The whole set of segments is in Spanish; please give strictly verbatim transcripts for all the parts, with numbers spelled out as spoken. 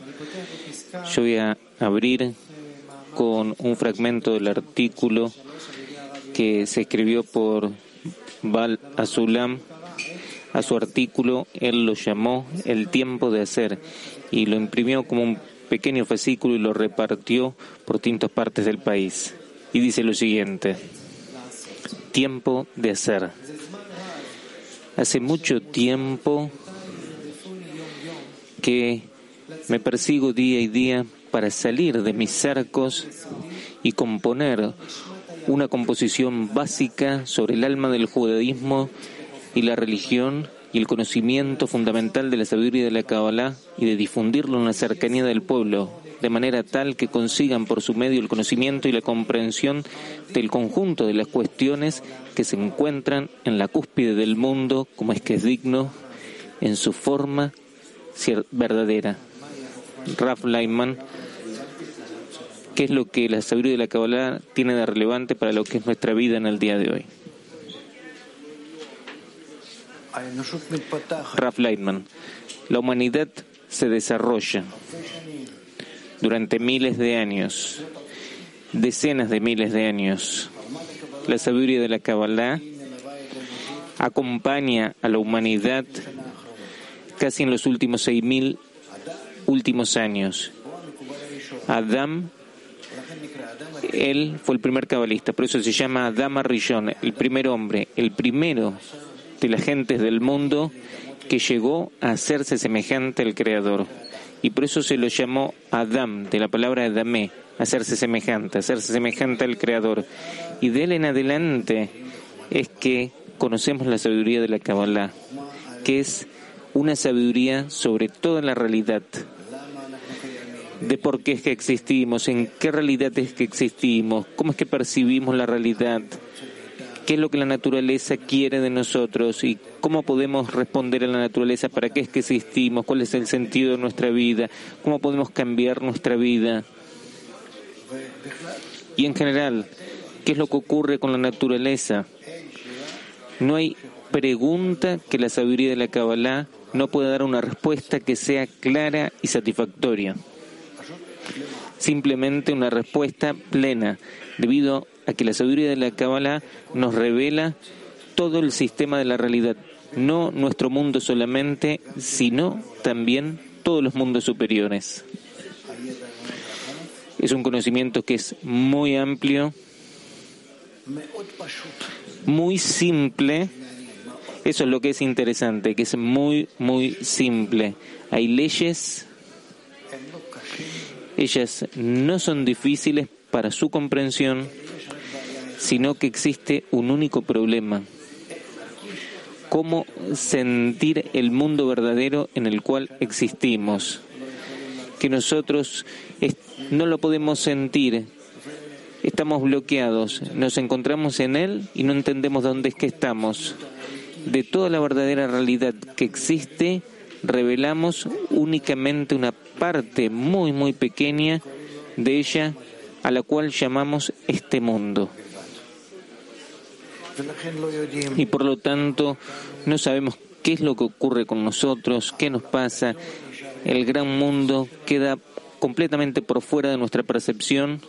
Yo voy a abrir con un fragmento del artículo que se escribió por Baal Hasulam. A su artículo él lo llamó El tiempo de hacer y lo imprimió como un pequeño fascículo y lo repartió por distintas partes del país. Y dice lo siguiente: tiempo de hacer. Hace mucho tiempo que me persigo día y día para salir de mis cercos y componer una composición básica sobre el alma del judaísmo y la religión y el conocimiento fundamental de la sabiduría de la Kabbalah y de difundirlo en la cercanía del pueblo, de manera tal que consigan por su medio el conocimiento y la comprensión del conjunto de las cuestiones que se encuentran en la cúspide del mundo, como es que es digno, en su forma verdadera. Raf Leitman, ¿qué es lo que la sabiduría de la Kabbalah tiene de relevante para lo que es nuestra vida en el día de hoy? Raf Leitman, la humanidad se desarrolla durante miles de años, decenas de miles de años. La sabiduría de la Kabbalah acompaña a la humanidad casi en los últimos seis mil últimos años. Adam, él fue el primer cabalista, por eso se llama Adam Rishon, el primer hombre, el primero de las gentes del mundo que llegó a hacerse semejante al Creador. Y por eso se lo llamó Adam, de la palabra Adamé, hacerse semejante, hacerse semejante al Creador. Y de él en adelante es que conocemos la sabiduría de la Kabbalah, que es una sabiduría sobre toda la realidad, de por qué es que existimos, en qué realidad es que existimos, cómo es que percibimos la realidad, qué es lo que la naturaleza quiere de nosotros y cómo podemos responder a la naturaleza, para qué es que existimos, cuál es el sentido de nuestra vida, cómo podemos cambiar nuestra vida. Y en general, ¿qué es lo que ocurre con la naturaleza? No hay pregunta que la sabiduría de la Kabbalah no pueda dar una respuesta que sea clara y satisfactoria. Simplemente una respuesta plena, debido a que la sabiduría de la Kabbalah nos revela todo el sistema de la realidad, no nuestro mundo solamente, sino también todos los mundos superiores. Es un conocimiento que es muy amplio, muy simple. Eso es lo que es interesante, que es muy, muy simple. Hay leyes, ellas no son difíciles para su comprensión, sino que existe un único problema: cómo sentir el mundo verdadero en el cual existimos, que nosotros no lo podemos sentir, estamos bloqueados, nos encontramos en él y no entendemos dónde es que estamos. De toda la verdadera realidad que existe, revelamos únicamente una parte muy, muy pequeña de ella, a la cual llamamos este mundo. Y por lo tanto, no sabemos qué es lo que ocurre con nosotros, qué nos pasa. El gran mundo queda completamente por fuera de nuestra percepción.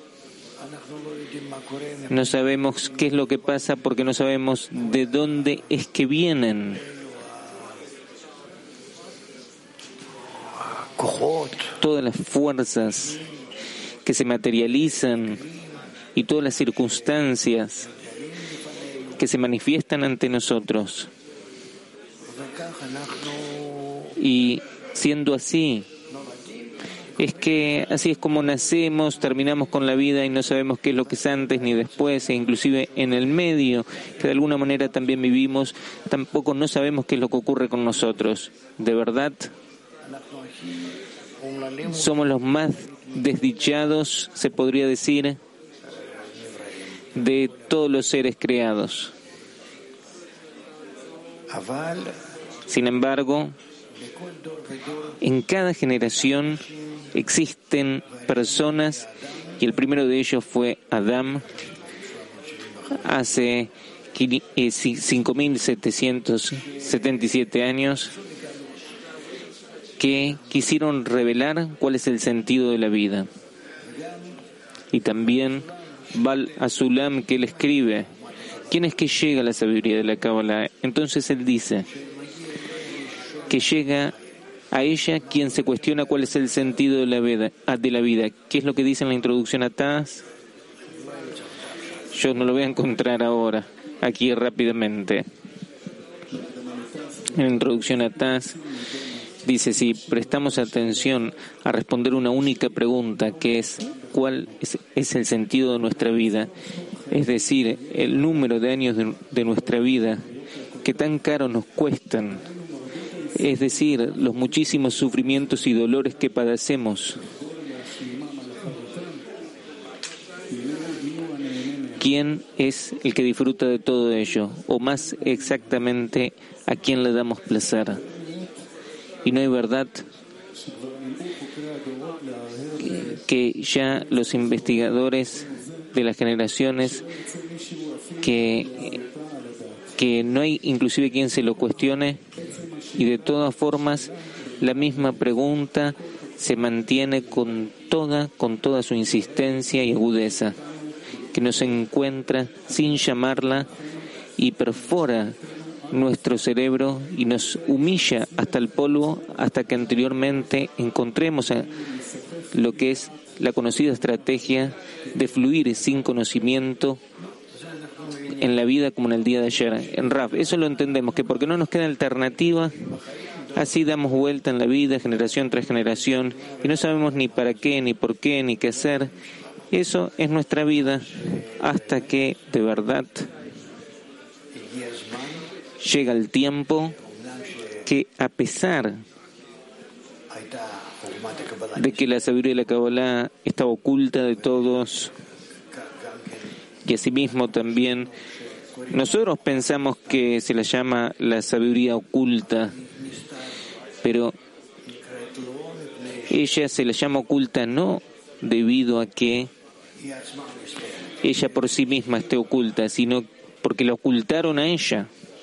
No sabemos qué es lo que pasa porque no sabemos de dónde es que vienen. Todas las fuerzas que se materializan y todas las circunstancias que se manifiestan ante nosotros. Y siendo así, es que así es como nacemos, terminamos con la vida y no sabemos qué es lo que es antes ni después, e inclusive en el medio, que de alguna manera también vivimos, tampoco no sabemos qué es lo que ocurre con nosotros. De verdad, somos los más desdichados, se podría decir, de todos los seres creados. Sin embargo, en cada generación existen personas, y el primero de ellos fue Adán, hace cinco mil setecientos setenta y siete años, que quisieron revelar cuál es el sentido de la vida. Y también Bal Asulam, que él escribe, ¿quién es que llega a la sabiduría de la Kabbalah? Entonces él dice que llega a ella quien se cuestiona cuál es el sentido de la vida. De la vida. ¿Qué es lo que dice en la introducción a Taz? Yo no lo voy a encontrar ahora, aquí rápidamente. En la introducción a Taz dice, si prestamos atención a responder una única pregunta, que es ¿cuál es, es el sentido de nuestra vida? Es decir, el número de años de, de nuestra vida que tan caro nos cuestan, es decir, los muchísimos sufrimientos y dolores que padecemos. ¿Quién es el que disfruta de todo ello? O más exactamente, ¿a quién le damos placer? Y no hay verdad que ya los investigadores de las generaciones, que, que no hay inclusive quien se lo cuestione, y de todas formas la misma pregunta se mantiene con toda, con toda su insistencia y agudeza, que nos encuentra sin llamarla y perfora nuestro cerebro y nos humilla hasta el polvo, hasta que anteriormente encontremos a lo que es la conocida estrategia de fluir sin conocimiento en la vida como en el día de ayer. En Raf, eso lo entendemos, que porque no nos queda alternativa, así damos vuelta en la vida, generación tras generación, y no sabemos ni para qué, ni por qué, ni qué hacer. Eso es nuestra vida, hasta que, de verdad, llega el tiempo que, a pesar de que la sabiduría de la Kabbalah está oculta de todos, y asimismo también nosotros pensamos que se la llama la sabiduría oculta, pero ella se la llama oculta no debido a que ella por sí misma esté oculta, sino porque la ocultaron a ella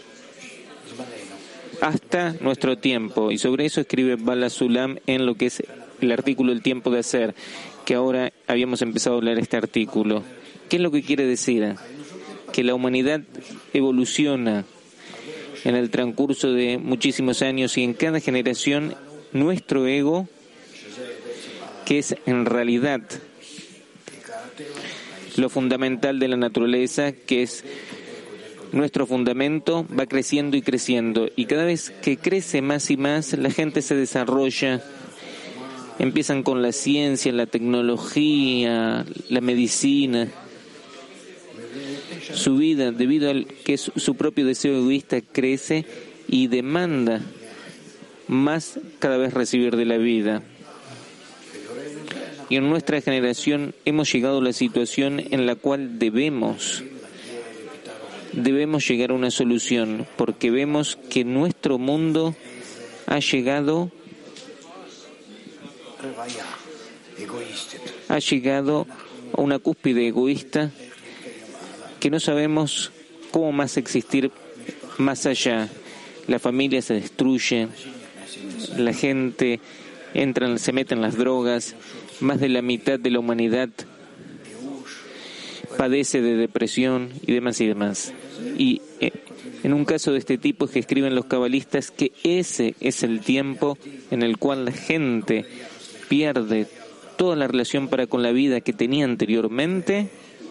hasta nuestro tiempo. Y sobre eso escribe Bala Sulam en lo que es el artículo El tiempo de hacer, que ahora habíamos empezado a leer este artículo. ¿Qué es lo que quiere decir? Que la humanidad evoluciona en el transcurso de muchísimos años, y en cada generación nuestro ego, que es en realidad lo fundamental de la naturaleza, que es nuestro fundamento, va creciendo y creciendo, y cada vez que crece más y más, la gente se desarrolla. Empiezan con la ciencia, la tecnología, la medicina. Su vida, debido al que es su propio deseo egoísta, crece y demanda más cada vez recibir de la vida. Y en nuestra generación hemos llegado a la situación en la cual debemos debemos llegar a una solución, porque vemos que nuestro mundo ha llegado ha llegado a una cúspide egoísta que no sabemos cómo más existir más allá. La familia se destruye, la gente entra, se mete en las drogas, más de la mitad de la humanidad padece de depresión y demás y demás. Y eh, en un caso de este tipo es que escriben los cabalistas que ese es el tiempo en el cual la gente pierde toda la relación para con la vida que tenía anteriormente,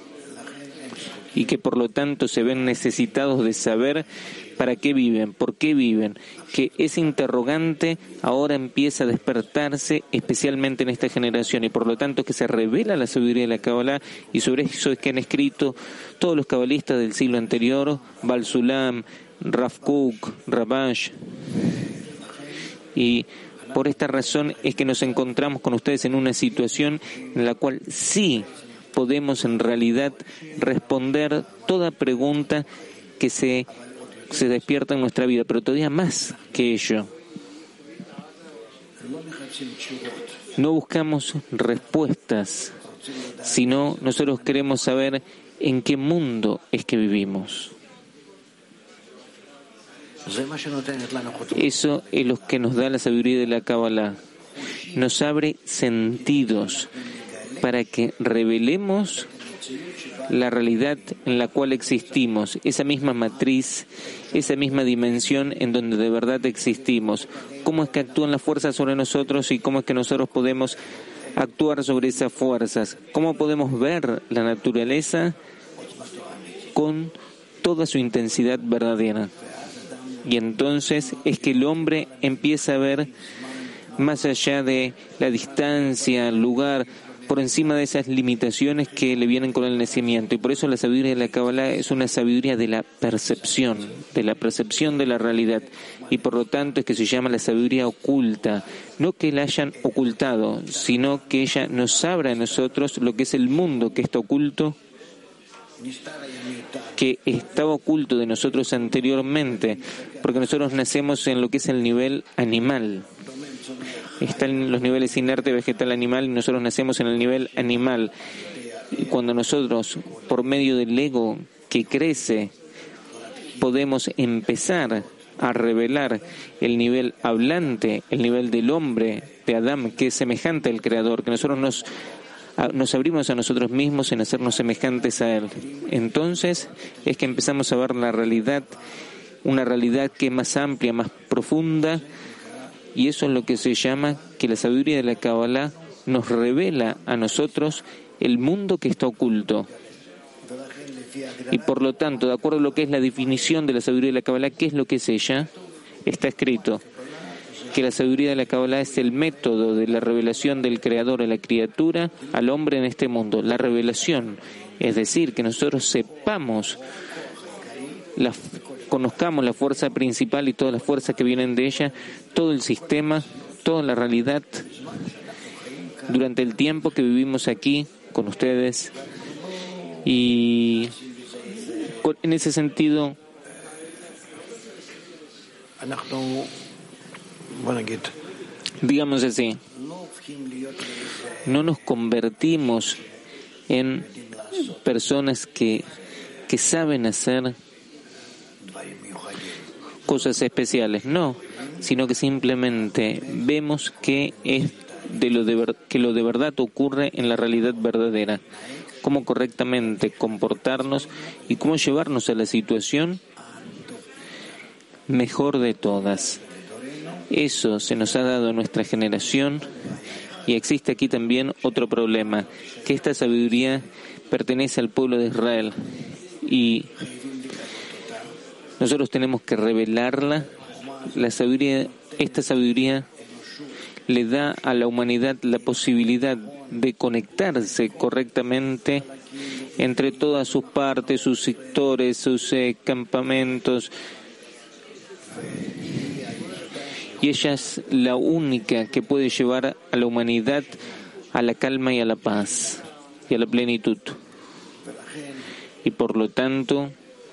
y que por lo tanto se ven necesitados de saber para qué viven, por qué viven, que ese interrogante ahora empieza a despertarse, especialmente en esta generación, y por lo tanto que se revela la sabiduría de la Kabbalah, y sobre eso es que han escrito todos los cabalistas del siglo anterior, Bal Sulam, Rav Kook, Rabash, y por esta razón es que nos encontramos con ustedes en una situación en la cual sí podemos en realidad responder toda pregunta que se, se despierta en nuestra vida, pero todavía más que ello. No buscamos respuestas, sino nosotros queremos saber en qué mundo es que vivimos. Eso es lo que nos da la sabiduría de la Kabbalah. Nos abre sentidos para que revelemos la realidad en la cual existimos, esa misma matriz, esa misma dimensión en donde de verdad existimos. Cómo es que actúan las fuerzas sobre nosotros y cómo es que nosotros podemos actuar sobre esas fuerzas. Cómo podemos ver la naturaleza con toda su intensidad verdadera. Y entonces es que el hombre empieza a ver más allá de la distancia, el lugar, por encima de esas limitaciones que le vienen con el nacimiento. Y por eso la sabiduría de la Kabbalah es una sabiduría de la percepción, de la percepción de la realidad. Y por lo tanto es que se llama la sabiduría oculta. No que la hayan ocultado, sino que ella nos abra a nosotros lo que es el mundo que está oculto, que estaba oculto de nosotros anteriormente, porque nosotros nacemos en lo que es el nivel animal. Están los niveles inerte, vegetal, animal, y nosotros nacemos en el nivel animal. Y cuando nosotros, por medio del ego que crece, podemos empezar a revelar el nivel hablante, el nivel del hombre, de Adán, que es semejante al Creador, que nosotros nos, nos abrimos a nosotros mismos en hacernos semejantes a Él. Entonces es que empezamos a ver la realidad, una realidad que es más amplia, más profunda. Y eso es lo que se llama que la sabiduría de la Kabbalah nos revela a nosotros el mundo que está oculto. Y por lo tanto, de acuerdo a lo que es la definición de la sabiduría de la Kabbalah, ¿qué es lo que es ella? Está escrito que la sabiduría de la Kabbalah es el método de la revelación del Creador a la criatura, al hombre en este mundo. La revelación, es decir, que nosotros sepamos la conozcamos la fuerza principal y todas las fuerzas que vienen de ella, todo el sistema, toda la realidad, durante el tiempo que vivimos aquí con ustedes. Y en ese sentido, digamos así, no nos convertimos en personas que, que saben hacer cosas especiales, no, sino que simplemente vemos que es de lo de ver, que lo de verdad ocurre en la realidad verdadera, cómo correctamente comportarnos y cómo llevarnos a la situación mejor de todas. Eso se nos ha dado a nuestra generación, y existe aquí también otro problema, que esta sabiduría pertenece al pueblo de Israel y nosotros tenemos que revelarla. La sabiduría, esta sabiduría le da a la humanidad la posibilidad de conectarse correctamente entre todas sus partes, sus sectores, sus eh, campamentos. Y ella es la única que puede llevar a la humanidad a la calma y a la paz y a la plenitud. Y por lo tanto,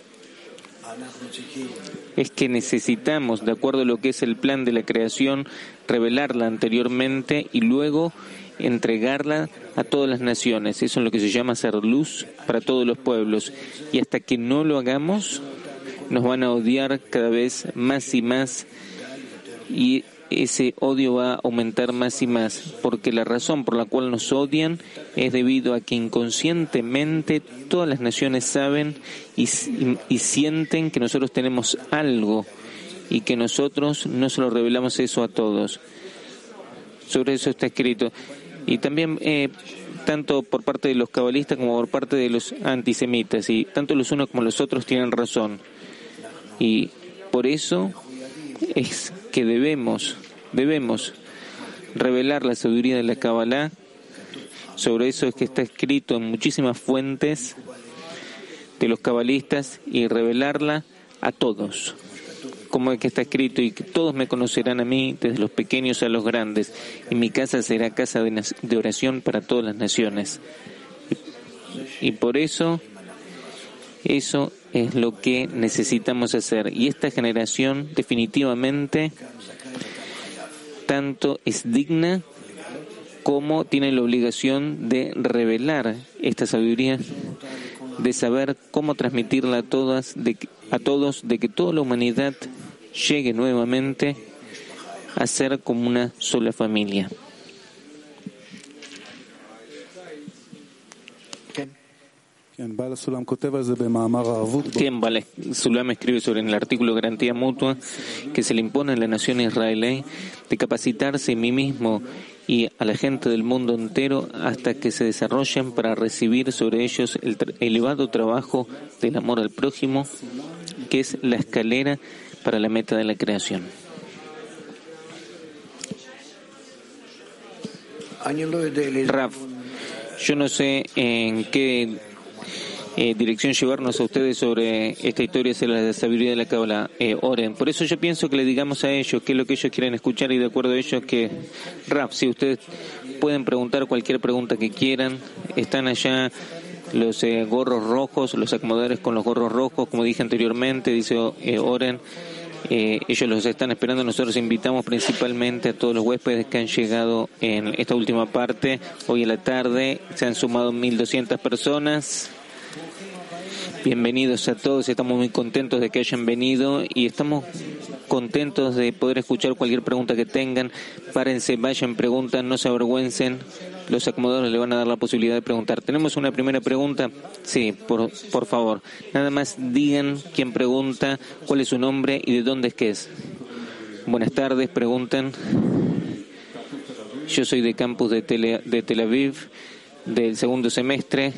es que necesitamos, de acuerdo a lo que es el plan de la creación, revelarla anteriormente y luego entregarla a todas las naciones. Eso es lo que se llama hacer luz para todos los pueblos. Y hasta que no lo hagamos, nos van a odiar cada vez más y más, y ese odio va a aumentar más y más, porque la razón por la cual nos odian es debido a que inconscientemente todas las naciones saben y, y, y sienten que nosotros tenemos algo y que nosotros no se lo revelamos eso a todos. Sobre eso está escrito. Y también eh, tanto por parte de los cabalistas como por parte de los antisemitas, y tanto los unos como los otros tienen razón. Y por eso es que debemos, debemos revelar la sabiduría de la Kabbalah. Sobre eso es que está escrito en muchísimas fuentes de los cabalistas, y revelarla a todos, como es que está escrito, y que todos me conocerán a mí, desde los pequeños a los grandes, y mi casa será casa de, de oración para todas las naciones. Y, y por eso, eso es lo que necesitamos hacer. Y esta generación definitivamente tanto es digna como tiene la obligación de revelar esta sabiduría, de saber cómo transmitirla a todas, de, a todos, de que toda la humanidad llegue nuevamente a ser como una sola familia. Kimball Sulam escribe sobre en el artículo Garantía Mutua que se le impone a la nación israelí de capacitarse a mí mismo y a la gente del mundo entero hasta que se desarrollen para recibir sobre ellos el tra- elevado trabajo del amor al prójimo, que es la escalera para la meta de la creación. Rav, yo no sé en qué eh, dirección llevarnos a ustedes sobre esta historia de la sabiduría de la Cábala. Eh, oren. Por eso yo pienso que le digamos a ellos qué es lo que ellos quieren escuchar y de acuerdo a ellos que, Rav, si ustedes pueden preguntar cualquier pregunta que quieran, están allá los eh, gorros rojos, los acomodadores con los gorros rojos, como dije anteriormente, dice eh, oren. Eh, ellos los están esperando. Nosotros invitamos principalmente a todos los huéspedes que han llegado en esta última parte. Hoy a la tarde se han sumado mil doscientas personas. Bienvenidos a todos, estamos muy contentos de que hayan venido y estamos contentos de poder escuchar cualquier pregunta que tengan. Párense, vayan, preguntan, no se avergüencen. Los acomodadores le van a dar la posibilidad de preguntar. ¿Tenemos una primera pregunta? Sí, por, por favor. Nada más digan quién pregunta, cuál es su nombre y de dónde es que es. Buenas tardes, preguntan. Yo soy de campus de, Tele, de Tel Aviv, del segundo semestre.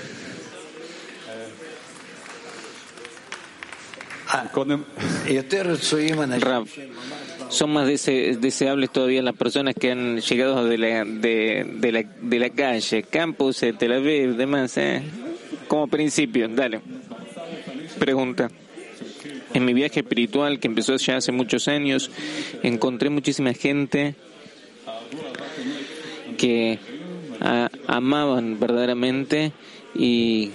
Rav, son más dese, deseables todavía las personas que han llegado de la, de, de la, de la calle, campus, de Tel Aviv, demás, ¿eh? Como principio, dale. Pregunta. En mi viaje espiritual, que empezó ya hace muchos años, encontré muchísima gente que a, amaban verdaderamente y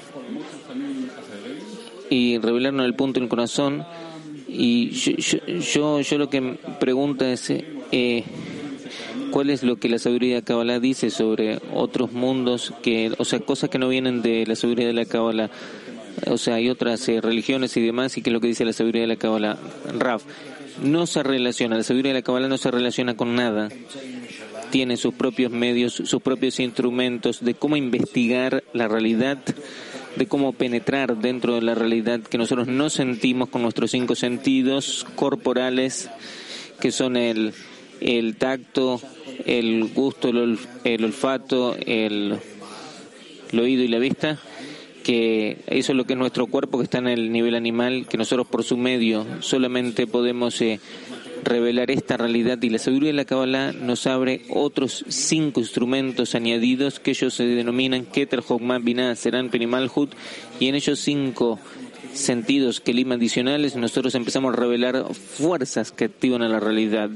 y revelaron el punto en el corazón. Y yo, yo, yo, yo lo que me pregunto es eh, ¿cuál es lo que la sabiduría de la Kabbalah dice sobre otros mundos, que, o sea, cosas que no vienen de la sabiduría de la Kabbalah? O sea, hay otras eh, religiones y demás, y qué es lo que dice la sabiduría de la Kabbalah. Rav, no se relaciona, la sabiduría de la Kabbalah no se relaciona con nada. Tiene sus propios medios, sus propios instrumentos de cómo investigar la realidad, de cómo penetrar dentro de la realidad que nosotros no sentimos con nuestros cinco sentidos corporales, que son el, el tacto, el gusto, el, olf, el olfato, el, el oído y la vista, que eso es lo que es nuestro cuerpo, que está en el nivel animal, que nosotros por su medio solamente podemos eh, revelar esta realidad, y la sabiduría de la Kabbalah nos abre otros cinco instrumentos añadidos que ellos se denominan Keter, Jochma, Binah, Serán, Penimalhut, y en ellos cinco sentidos Kelim adicionales nosotros empezamos a revelar fuerzas que activan a la realidad,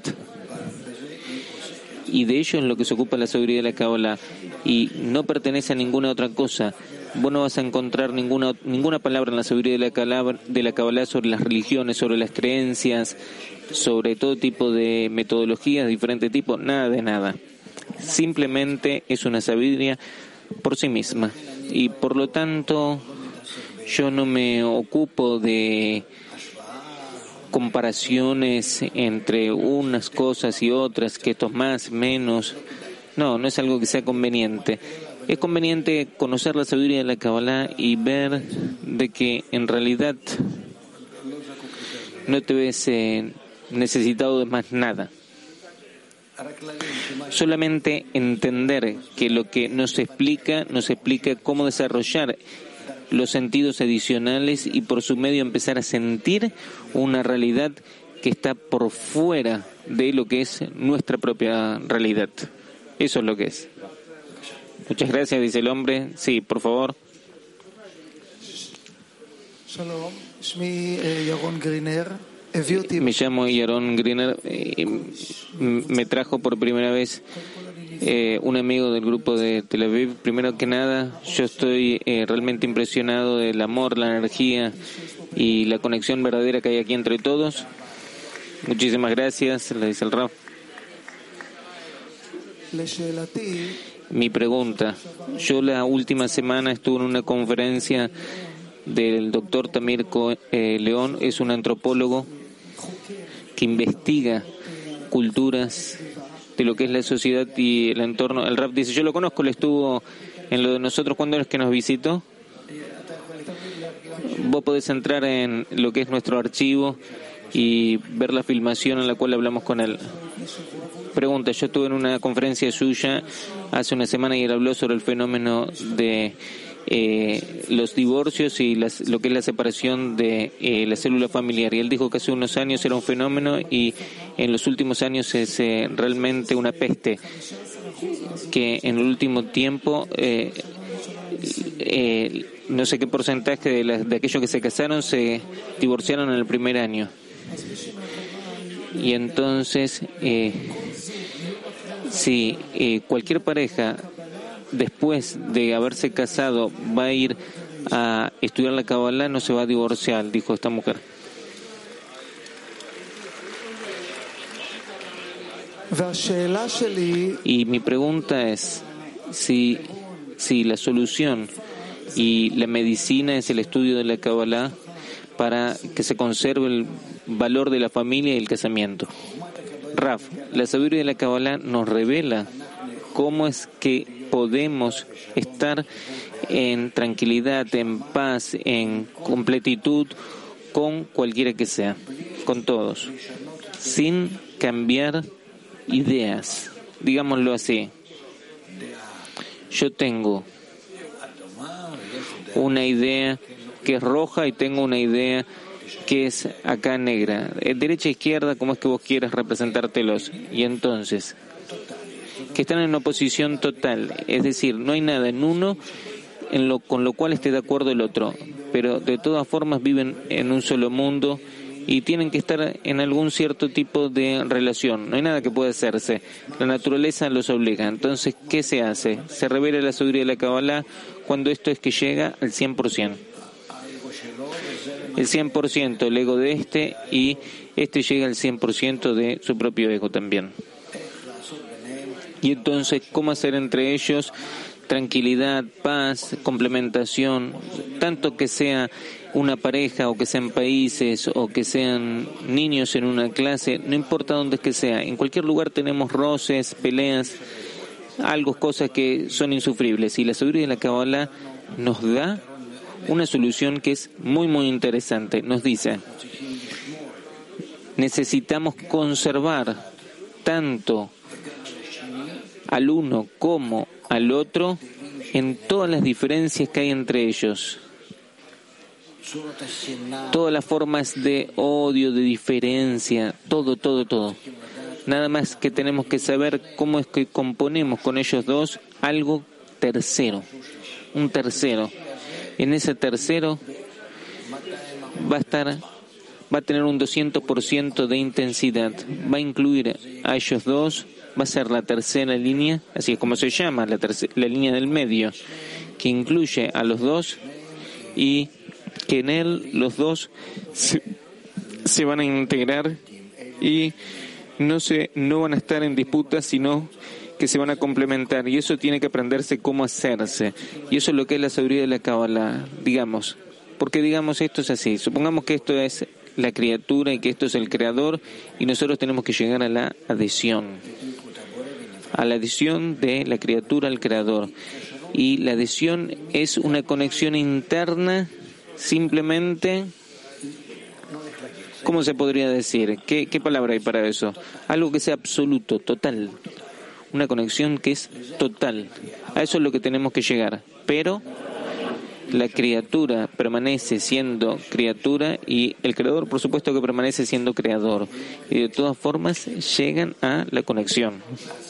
y de ello es lo que se ocupa la sabiduría de la Kabbalah, y no pertenece a ninguna otra cosa. Vos no vas a encontrar ninguna ninguna palabra en la sabiduría de la Kabbalah, de la Kabbalah sobre las religiones, sobre las creencias, sobre todo tipo de metodologías de diferente tipo, nada de nada. Simplemente es una sabiduría por sí misma. Y por lo tanto, yo no me ocupo de comparaciones entre unas cosas y otras, que esto es más, menos. No, no es algo que sea conveniente. Es conveniente conocer la sabiduría de la Kabbalah y ver de que en realidad no te ves eh, necesitado de más nada. Solamente entender que lo que nos explica, nos explica cómo desarrollar los sentidos adicionales y por su medio empezar a sentir una realidad que está por fuera de lo que es nuestra propia realidad. Eso es lo que es. Muchas gracias, dice el hombre. Sí, por favor. Me llamo Yaron Griner. Eh, me trajo por primera vez eh, un amigo del grupo de Tel Aviv. Primero que nada, yo estoy eh, realmente impresionado del amor, la energía y la conexión verdadera que hay aquí entre todos. Muchísimas gracias, le dice el Rav. Mi pregunta, yo la última semana estuve en una conferencia del doctor Tamir Co- eh, León, es un antropólogo que investiga culturas de lo que es la sociedad y el entorno. El Rav dice, yo lo conozco, él estuvo en lo de nosotros. ¿Cuándo es que nos visitó? Vos podés entrar en lo que es nuestro archivo y ver la filmación en la cual hablamos con él. Pregunta, yo estuve en una conferencia suya hace una semana y él habló sobre el fenómeno de eh, los divorcios y las, lo que es la separación de eh, la célula familiar. Y él dijo que hace unos años era un fenómeno y en los últimos años es eh, realmente una peste, que en el último tiempo eh, eh, no sé qué porcentaje de, la, de aquellos que se casaron se divorciaron en el primer año. Y entonces, eh, si eh, cualquier pareja después de haberse casado va a ir a estudiar la Kabbalah, no se va a divorciar, dijo esta mujer. Y mi pregunta es si, si la solución y la medicina es el estudio de la Kabbalah para que se conserve el valor de la familia y el casamiento. Raf, la sabiduría de la Kabbalah nos revela cómo es que podemos estar en tranquilidad, en paz, en completitud con cualquiera que sea, con todos, sin cambiar ideas, digámoslo así. Yo tengo una idea que es roja y tengo una idea que es acá negra, derecha e izquierda, como es que vos quieras representártelos, y entonces que están en oposición total, es decir, no hay nada en uno en lo, con lo cual esté de acuerdo el otro, pero de todas formas viven en un solo mundo y tienen que estar en algún cierto tipo de relación. No hay nada que pueda hacerse. La naturaleza los obliga. Entonces, ¿qué se hace? Se revela la sabiduría de la Kabbalah cuando esto es que llega al cien por ciento. El cien por ciento el ego de este y este llega al cien por ciento de su propio ego también. Y entonces, ¿cómo hacer entre ellos tranquilidad, paz, complementación, tanto que sea una pareja o que sean países o que sean niños en una clase, no importa dónde es que sea, en cualquier lugar tenemos roces, peleas, algo, cosas que son insufribles, y la sabiduría de la Kabbalah nos da una solución que es muy muy interesante. Nos dice, necesitamos conservar tanto al uno como al otro en todas las diferencias que hay entre ellos, todas las formas de odio, de diferencia, todo, todo, todo. Nada más que tenemos que saber cómo es que componemos con ellos dos algo tercero, un tercero. En ese tercero va a estar, va a tener un doscientos por ciento de intensidad, va a incluir a ellos dos, va a ser la tercera línea, así es como se llama, la, tercera, la línea del medio, que incluye a los dos y que en él los dos se, se van a integrar y no se no van a estar en disputa, sino que se van a complementar, y eso tiene que aprenderse cómo hacerse, y eso es lo que es la sabiduría de la Kabbalah, digamos, porque digamos esto es así, supongamos que esto es la criatura y que esto es el creador, y nosotros tenemos que llegar a la adhesión, a la adhesión de la criatura al creador, y la adhesión es una conexión interna, simplemente, ¿cómo se podría decir? ¿Qué, qué palabra hay para eso? Algo que sea absoluto, total. Una conexión que es total. A eso es lo que tenemos que llegar. Pero la criatura permanece siendo criatura y el creador, por supuesto, que permanece siendo creador. Y de todas formas llegan a la conexión.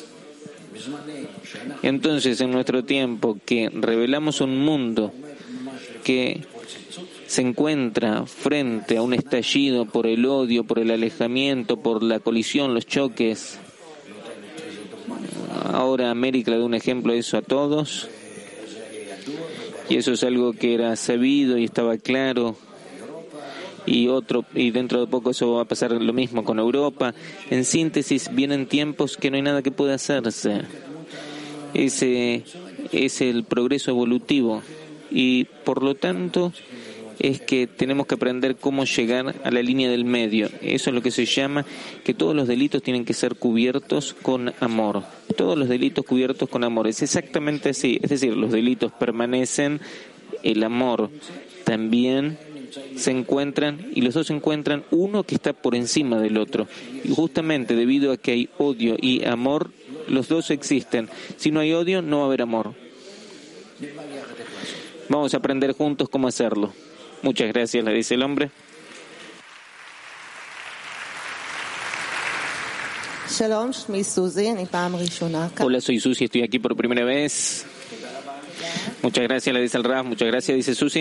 Entonces, en nuestro tiempo que revelamos un mundo que se encuentra frente a un estallido por el odio, por el alejamiento, por la colisión, los choques. Ahora América le da un ejemplo de eso a todos, y eso es algo que era sabido y estaba claro, y otro y dentro de poco eso va a pasar lo mismo con Europa. En síntesis, vienen tiempos que no hay nada que pueda hacerse. Ese es el progreso evolutivo, y por lo tanto es que tenemos que aprender cómo llegar a la línea del medio. Eso es lo que se llama que todos los delitos tienen que ser cubiertos con amor. Todos los delitos cubiertos con amor. Es exactamente así. Es decir, los delitos permanecen, el amor también se encuentran, y los dos se encuentran, uno que está por encima del otro. Y justamente debido a que hay odio y amor, los dos existen. Si no hay odio, no va a haber amor. Vamos a aprender juntos cómo hacerlo. Muchas gracias, le dice el hombre. Hola, soy Susi, estoy aquí por primera vez. Muchas gracias, le dice el Rav. Muchas gracias, dice Susi.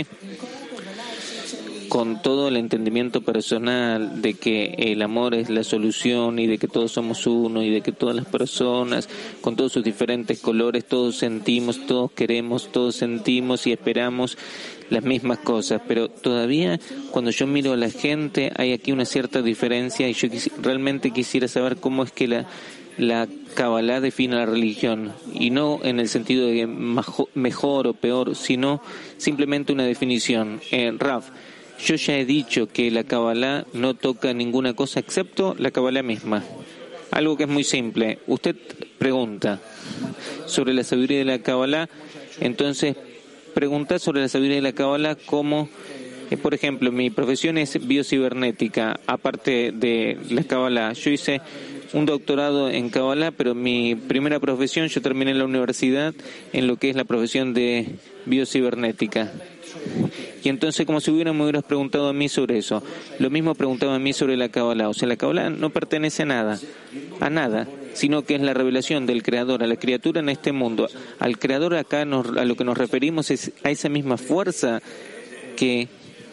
Con todo el entendimiento personal de que el amor es la solución y de que todos somos uno y de que todas las personas, con todos sus diferentes colores, todos sentimos, todos queremos, todos sentimos y esperamos las mismas cosas, pero todavía cuando yo miro a la gente hay aquí una cierta diferencia y yo quisi- realmente quisiera saber cómo es que la la Kabbalah define la religión, y no en el sentido de majo- mejor o peor, sino simplemente una definición. Eh, Rav, yo ya he dicho que la Kabbalah no toca ninguna cosa excepto la Kabbalah misma. Algo que es muy simple. Usted pregunta sobre la sabiduría de la Kabbalah, entonces pregunta sobre la sabiduría de la Kabbalah como, eh, por ejemplo, mi profesión es biocibernética, aparte de la Kabbalah. Yo hice un doctorado en Kabbalah, pero mi primera profesión, yo terminé en la universidad en lo que es la profesión de biocibernética. Y entonces, como si hubieran, me hubieras preguntado a mí sobre eso. Lo mismo preguntaba a mí sobre la Kabbalah. O sea, la Kabbalah no pertenece a nada, a nada, sino que es la revelación del Creador a la criatura en este mundo. Al Creador acá nos, a lo que nos referimos es a esa misma fuerza que,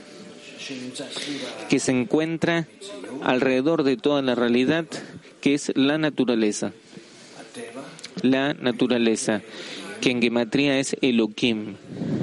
que se encuentra alrededor de toda la realidad, que es la naturaleza. La naturaleza, que en gematría es Elohim.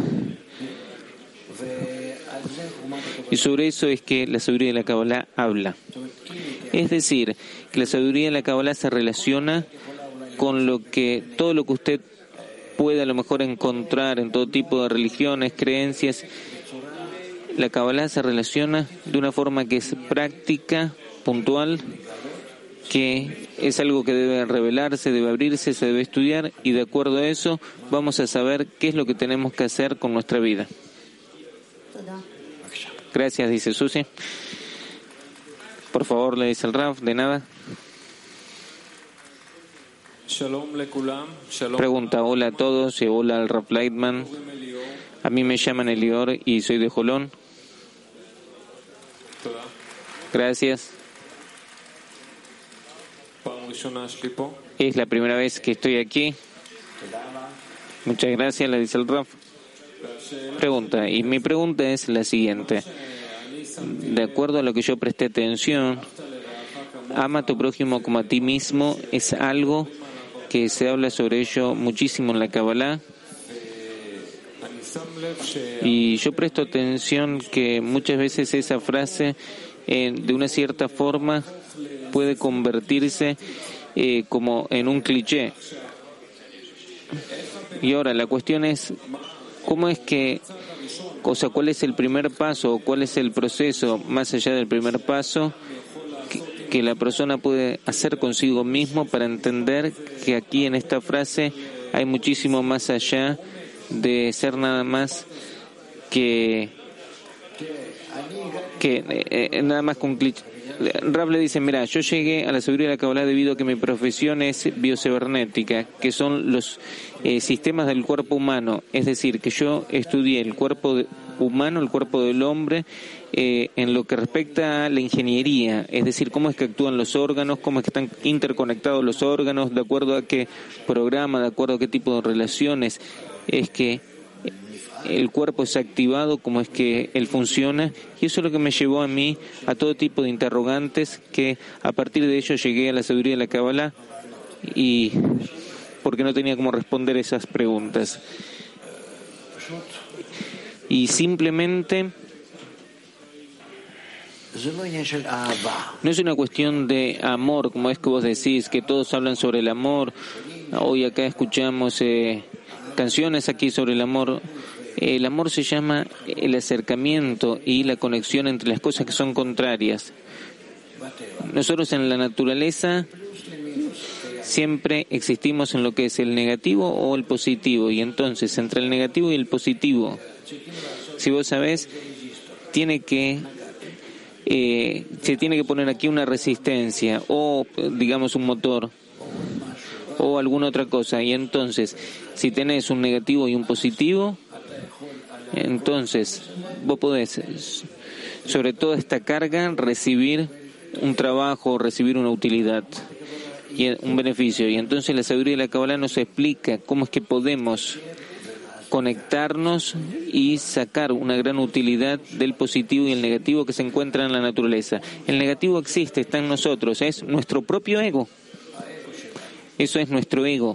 Y sobre eso es que la sabiduría de la Kabbalah habla. Es decir, que la sabiduría de la Kabbalah se relaciona con lo que, todo lo que usted puede a lo mejor encontrar en todo tipo de religiones, creencias. La Kabbalah se relaciona de una forma que es práctica, puntual, que es algo que debe revelarse, debe abrirse, se debe estudiar, y de acuerdo a eso vamos a saber qué es lo que tenemos que hacer con nuestra vida. Gracias, dice Susi. Por favor, le dice el Rav, de nada. Pregunta, hola a todos y hola al Rav Leitman. A mí me llaman Elior y soy de Jolón. Gracias. Es la primera vez que estoy aquí. Muchas gracias, le dice el Rav. Pregunta, y mi pregunta es la siguiente. De acuerdo a lo que yo presté atención, ama a tu prójimo como a ti mismo es algo que se habla sobre ello muchísimo en la Kabbalah. Y yo presto atención que muchas veces esa frase, eh, de una cierta forma, puede convertirse eh, como en un cliché. Y ahora la cuestión es, ¿cómo es que, o sea, cuál es el primer paso, o cuál es el proceso más allá del primer paso que, que la persona puede hacer consigo mismo para entender que aquí en esta frase hay muchísimo más allá de ser nada más que, que eh, nada más con cliché? Rav le dice, mira, yo llegué a la sabiduría de la Kabbalah debido a que mi profesión es biocibernética, que son los eh, sistemas del cuerpo humano. Es decir, que yo estudié el cuerpo de, humano, el cuerpo del hombre, eh, en lo que respecta a la ingeniería. Es decir, cómo es que actúan los órganos, cómo es que están interconectados los órganos, de acuerdo a qué programa, de acuerdo a qué tipo de relaciones es que el cuerpo es activado, cómo es que él funciona, y eso es lo que me llevó a mí a todo tipo de interrogantes, que a partir de ello llegué a la sabiduría de la Kabbalah, y porque no tenía cómo responder esas preguntas. Y simplemente no es una cuestión de amor, como es que vos decís, que todos hablan sobre el amor. Hoy acá escuchamos eh, canciones aquí sobre el amor. El amor se llama el acercamiento y la conexión entre las cosas que son contrarias. Nosotros en la naturaleza siempre existimos en lo que es el negativo o el positivo, y entonces entre el negativo y el positivo, si vos sabés, tiene que eh, se tiene que poner aquí una resistencia o digamos un motor o alguna otra cosa, y entonces si tenés un negativo y un positivo, entonces vos podés sobre toda esta carga recibir un trabajo, recibir una utilidad y un beneficio. Y entonces la sabiduría de la Kabbalah nos explica cómo es que podemos conectarnos y sacar una gran utilidad del positivo y el negativo que se encuentra en la naturaleza. El negativo existe, está en nosotros, es nuestro propio ego. Eso es nuestro ego.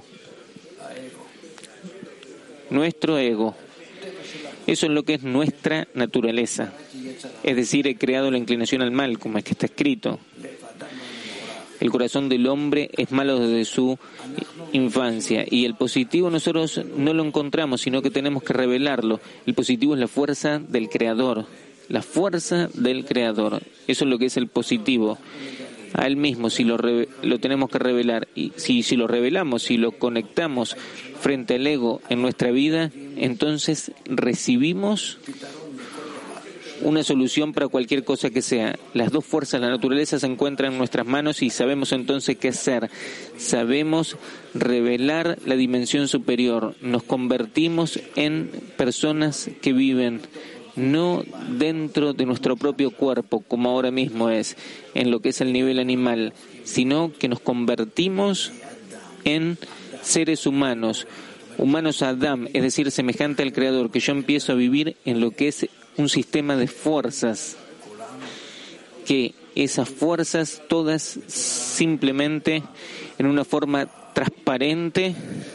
Nuestro ego. Eso es lo que es nuestra naturaleza. Es decir, he creado la inclinación al mal, como es que está escrito. El corazón del hombre es malo desde su infancia, y el positivo nosotros no lo encontramos, sino que tenemos que revelarlo. El positivo es la fuerza del Creador, la fuerza del Creador. Eso es lo que es el positivo. A él mismo, si lo, re, lo tenemos que revelar, y si, si lo revelamos, si lo conectamos frente al ego en nuestra vida, entonces recibimos una solución para cualquier cosa que sea. Las dos fuerzas de la naturaleza se encuentran en nuestras manos y sabemos entonces qué hacer. Sabemos revelar la dimensión superior. Nos convertimos en personas que viven no dentro de nuestro propio cuerpo, como ahora mismo es, en lo que es el nivel animal, sino que nos convertimos en seres humanos, humanos Adam, es decir, semejante al Creador, que yo empiezo a vivir en lo que es un sistema de fuerzas, que esas fuerzas todas simplemente en una forma transparente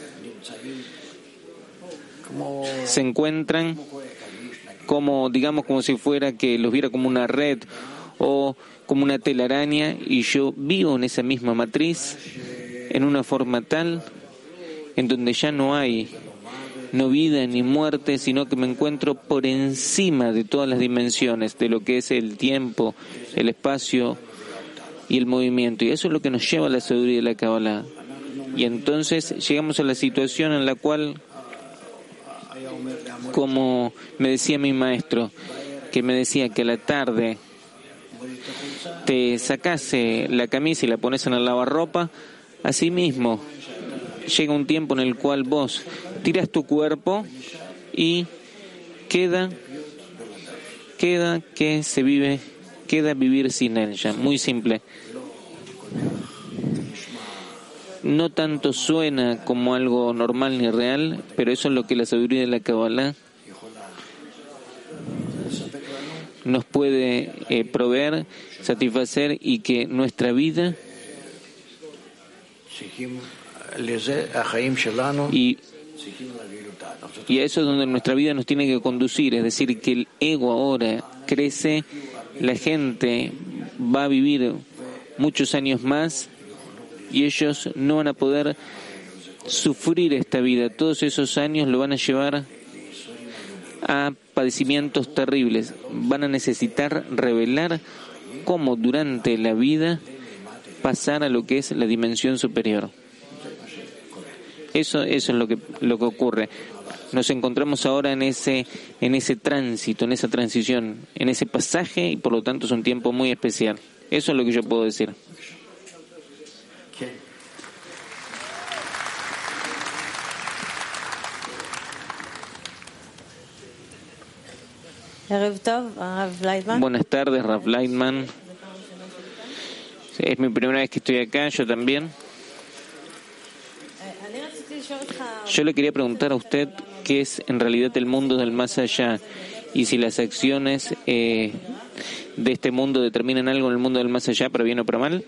se encuentran como, digamos, como si fuera que los viera como una red o como una telaraña, y yo vivo en esa misma matriz en una forma tal en donde ya no hay no vida ni muerte, sino que me encuentro por encima de todas las dimensiones de lo que es el tiempo, el espacio y el movimiento. Y eso es lo que nos lleva a la sabiduría de la Kabbalah. Y entonces llegamos a la situación en la cual, como me decía mi maestro, que me decía que a la tarde te sacase la camisa y la pones en el lavarropa, así mismo llega un tiempo en el cual vos tiras tu cuerpo y queda queda que se vive queda vivir sin él ya, muy simple. No tanto suena como algo normal ni real, pero eso es lo que la sabiduría de la Kabbalah nos puede eh, proveer, satisfacer, y que nuestra vida y, y a eso es donde nuestra vida nos tiene que conducir, es decir, que el ego ahora crece, la gente va a vivir muchos años más y ellos no van a poder sufrir esta vida. Todos esos años lo van a llevar a padecimientos terribles. Van a necesitar revelar cómo durante la vida pasar a lo que es la dimensión superior. Eso, eso es lo que, lo que ocurre. Nos encontramos ahora en ese, en ese tránsito, en esa transición, en ese pasaje, y por lo tanto es un tiempo muy especial. Eso es lo que yo puedo decir. Buenas tardes, Rav Leitman. Es mi primera vez que estoy acá, yo también. Yo le quería preguntar a usted qué es en realidad el mundo del más allá, y si las acciones eh, de este mundo determinan algo en el mundo del más allá, para bien o para mal.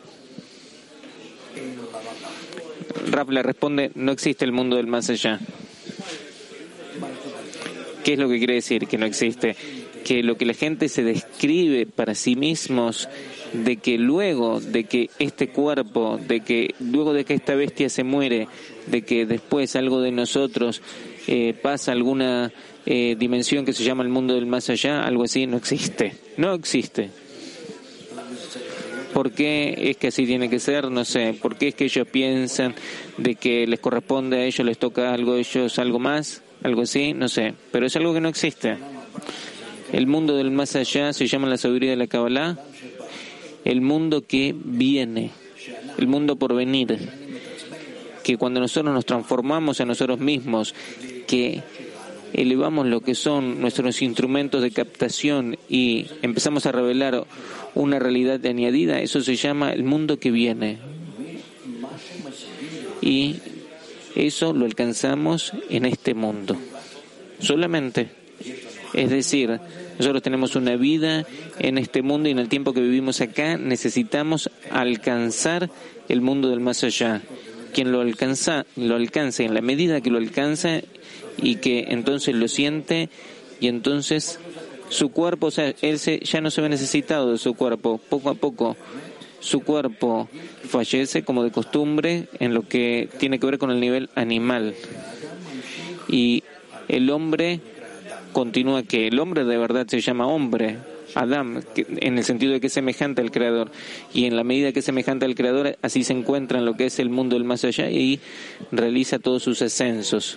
Rav le responde: no existe el mundo del más allá. ¿Qué es lo que quiere decir que no existe? que lo que la gente se describe para sí mismos, de que luego de que este cuerpo, de que luego de que esta bestia se muere, de que después algo de nosotros eh, pasa a alguna eh, dimensión que se llama el mundo del más allá, algo así, no existe, no existe. ¿Por qué es que así tiene que ser? No sé. ¿Por qué es que ellos piensan de que les corresponde a ellos, les toca algo a ellos, algo más, algo así? No sé. Pero es algo que no existe. El mundo del más allá se llama la sabiduría de la Kabbalah, el mundo que viene, el mundo por venir, que cuando nosotros nos transformamos a nosotros mismos, que elevamos lo que son nuestros instrumentos de captación y empezamos a revelar una realidad añadida, eso se llama el mundo que viene. Y eso lo alcanzamos en este mundo, solamente. Es decir, nosotros tenemos una vida en este mundo y en el tiempo que vivimos acá necesitamos alcanzar el mundo del más allá. Quien lo alcanza, lo alcanza en la medida que lo alcanza y que entonces lo siente y entonces su cuerpo, o sea, él se, ya no se ve necesitado de su cuerpo. Poco a poco su cuerpo fallece como de costumbre en lo que tiene que ver con el nivel animal. Y el hombre continúa que el hombre de verdad se llama hombre, Adam, que, en el sentido de que es semejante al Creador. Y en la medida que es semejante al Creador, así se encuentra en lo que es el mundo del más allá y realiza todos sus ascensos.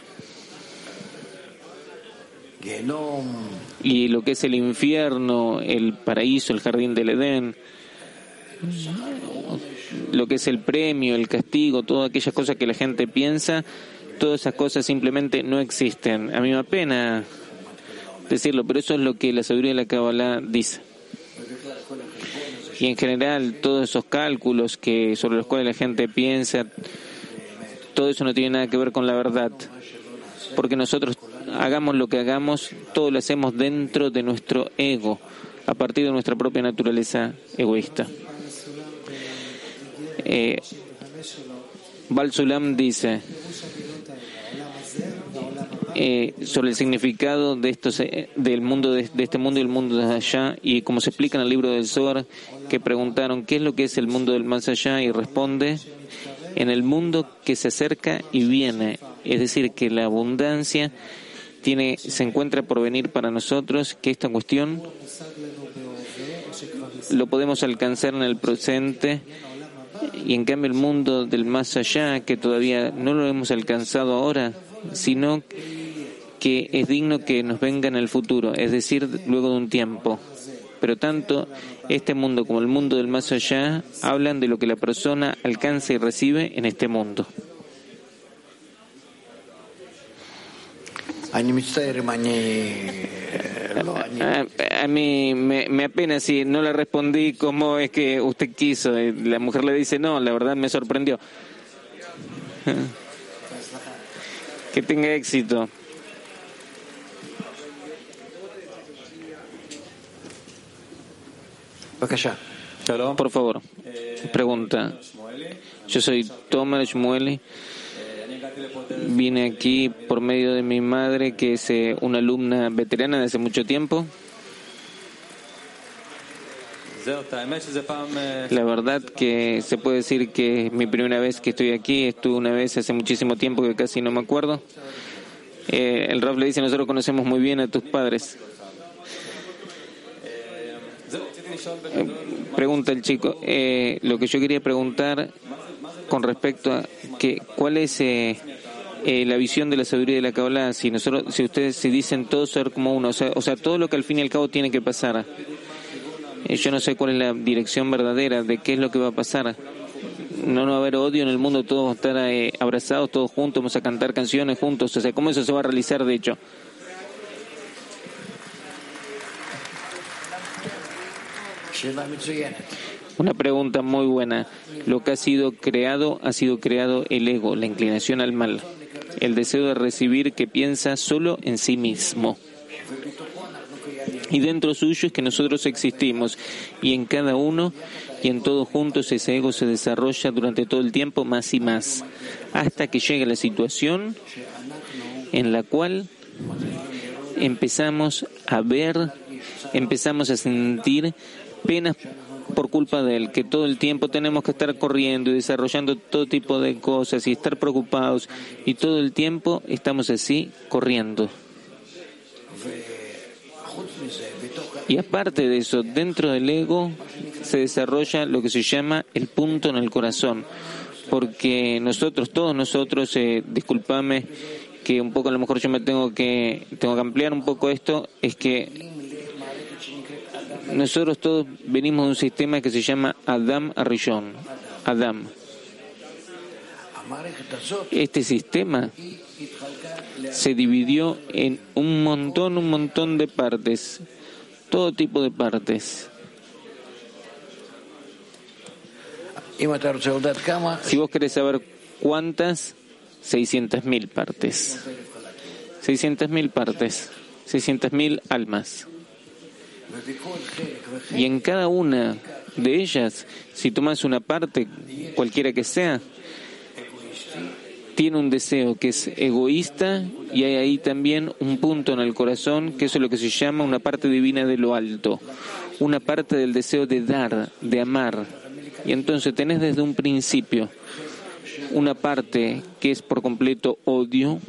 Y lo que es el infierno, el paraíso, el jardín del Edén, lo que es el premio, el castigo, todas aquellas cosas que la gente piensa, todas esas cosas simplemente no existen. A mí me da pena decirlo, pero eso es lo que la sabiduría de la Kabbalah dice. Y en general, todos esos cálculos que sobre los cuales la gente piensa, todo eso no tiene nada que ver con la verdad. Porque nosotros, hagamos lo que hagamos, todo lo hacemos dentro de nuestro ego, a partir de nuestra propia naturaleza egoísta. Eh, Baal Sulam dice eh, sobre el significado de estos, eh, del mundo de, de este mundo y el mundo de allá, y como se explica en el libro del Zohar, que preguntaron qué es lo que es el mundo del más allá, y responde: en el mundo que se acerca y viene, es decir, que la abundancia tiene, se encuentra por venir para nosotros, que esta cuestión lo podemos alcanzar en el presente, y en cambio el mundo del más allá, que todavía no lo hemos alcanzado ahora, sino que es digno que nos venga en el futuro, es decir, luego de un tiempo. Pero tanto este mundo como el mundo del más allá hablan de lo que la persona alcanza y recibe en este mundo. A, a mí me, me apena si no le respondí como es que usted quiso. La mujer le dice: no, la verdad me sorprendió. Que tenga éxito. Por favor, pregunta. Yo soy Tomer Shmueli. Vine aquí por medio de mi madre, que es una alumna veterana de hace mucho tiempo. La verdad que se puede decir que es mi primera vez que estoy aquí. Estuve una vez hace muchísimo tiempo que casi no me acuerdo. Eh, el Rav le dice: nosotros conocemos muy bien a tus padres. Eh, pregunta el chico, eh, lo que yo quería preguntar con respecto a que cuál es eh, eh, la visión de la sabiduría de la Kabbalah, si nosotros, si ustedes si dicen todo ser como uno, o sea, o sea, todo lo que al fin y al cabo tiene que pasar. Eh, yo no sé cuál es la dirección verdadera de qué es lo que va a pasar. No, no va a haber odio en el mundo, todos vamos a estar eh, abrazados, todos juntos, vamos a cantar canciones juntos, o sea, ¿cómo eso se va a realizar de hecho? Una pregunta muy buena. Lo que ha sido creado, ha sido creado el ego, la inclinación al mal, el deseo de recibir que piensa solo en sí mismo. Y dentro suyo es que nosotros existimos, y en cada uno y en todos juntos ese ego se desarrolla durante todo el tiempo más y más, hasta que llega la situación en la cual empezamos a ver empezamos a sentir penas por culpa de él, que todo el tiempo tenemos que estar corriendo y desarrollando todo tipo de cosas y estar preocupados, y todo el tiempo estamos así corriendo. Y aparte de eso, dentro del ego se desarrolla lo que se llama el punto en el corazón, porque nosotros, todos nosotros, eh, discúlpame que un poco a lo mejor yo me tengo que tengo que ampliar un poco esto, es que nosotros todos venimos de un sistema que se llama Adam Arishon, Adam. Este sistema se dividió en un montón, un montón de partes, todo tipo de partes. Si vos querés saber cuántas, seiscientas mil partes. seiscientas mil partes, seiscientas mil almas. Y en cada una de ellas, si tomas una parte, cualquiera que sea, tiene un deseo que es egoísta, y hay ahí también un punto en el corazón, que eso es lo que se llama una parte divina de lo alto, una parte del deseo de dar, de amar. Y entonces tenés desde un principio una parte que es por completo odio,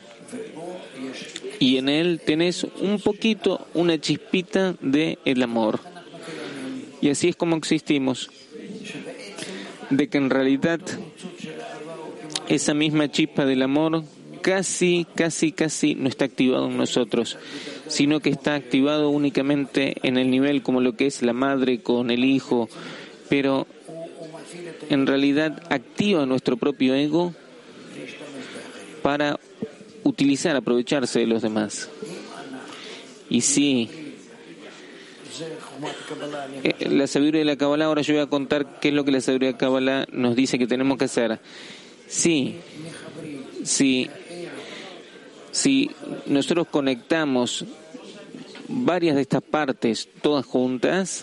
y en él tenés un poquito, una chispita de el amor. Y así es como existimos, de que en realidad esa misma chispa del amor casi, casi, casi no está activado en nosotros, sino que está activado únicamente en el nivel como lo que es la madre con el hijo, pero en realidad activa nuestro propio ego para utilizar, aprovecharse de los demás. Y sí, eh, la sabiduría de la Kabbalah, ahora yo voy a contar qué es lo que la sabiduría de la Kabbalah nos dice que tenemos que hacer. Sí, sí, si nosotros conectamos varias de estas partes todas juntas,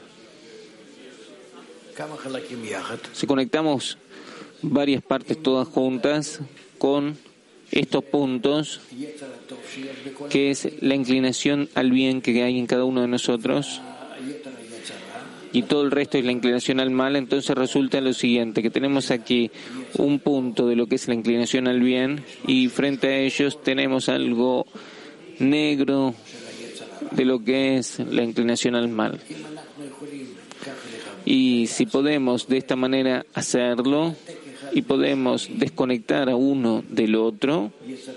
si conectamos varias partes todas juntas con estos puntos, que es la inclinación al bien que hay en cada uno de nosotros, y todo el resto es la inclinación al mal, entonces resulta lo siguiente, que tenemos aquí un punto de lo que es la inclinación al bien, y frente a ellos tenemos algo negro de lo que es la inclinación al mal. Y si podemos de esta manera hacerlo, y podemos desconectar a uno del otro,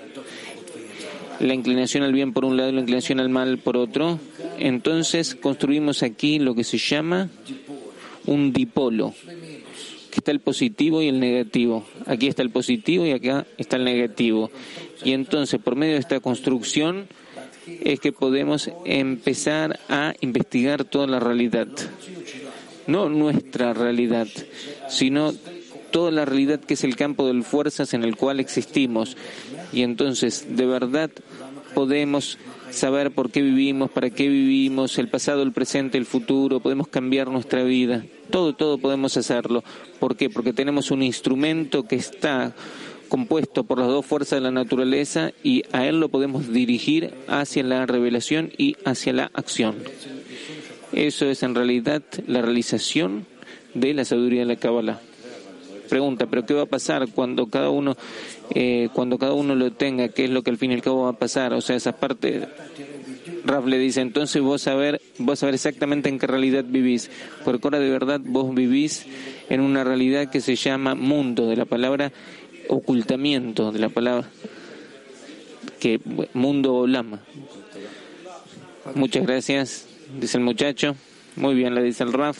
la inclinación al bien por un lado y la inclinación al mal por otro, entonces construimos aquí lo que se llama un dipolo, que está el positivo y el negativo. Aquí está el positivo y acá está el negativo. Y entonces, por medio de esta construcción, es que podemos empezar a investigar toda la realidad. No nuestra realidad, sino toda la realidad que es el campo de fuerzas en el cual existimos. Y entonces, de verdad, podemos saber por qué vivimos, para qué vivimos, el pasado, el presente, el futuro, podemos cambiar nuestra vida. Todo, todo podemos hacerlo. ¿Por qué? Porque tenemos un instrumento que está compuesto por las dos fuerzas de la naturaleza, y a él lo podemos dirigir hacia la revelación y hacia la acción. Eso es en realidad la realización de la sabiduría de la Kabbalah. Pregunta, ¿pero qué va a pasar cuando cada uno eh, cuando cada uno lo tenga? ¿Qué es lo que al fin y al cabo va a pasar? O sea, esa parte, Raf le dice, entonces vos a ver, vos a ver exactamente en qué realidad vivís, porque ahora de verdad vos vivís en una realidad que se llama mundo, de la palabra ocultamiento, de la palabra que mundo o lama. Muchas gracias, dice el muchacho. Muy bien, le dice el Raf.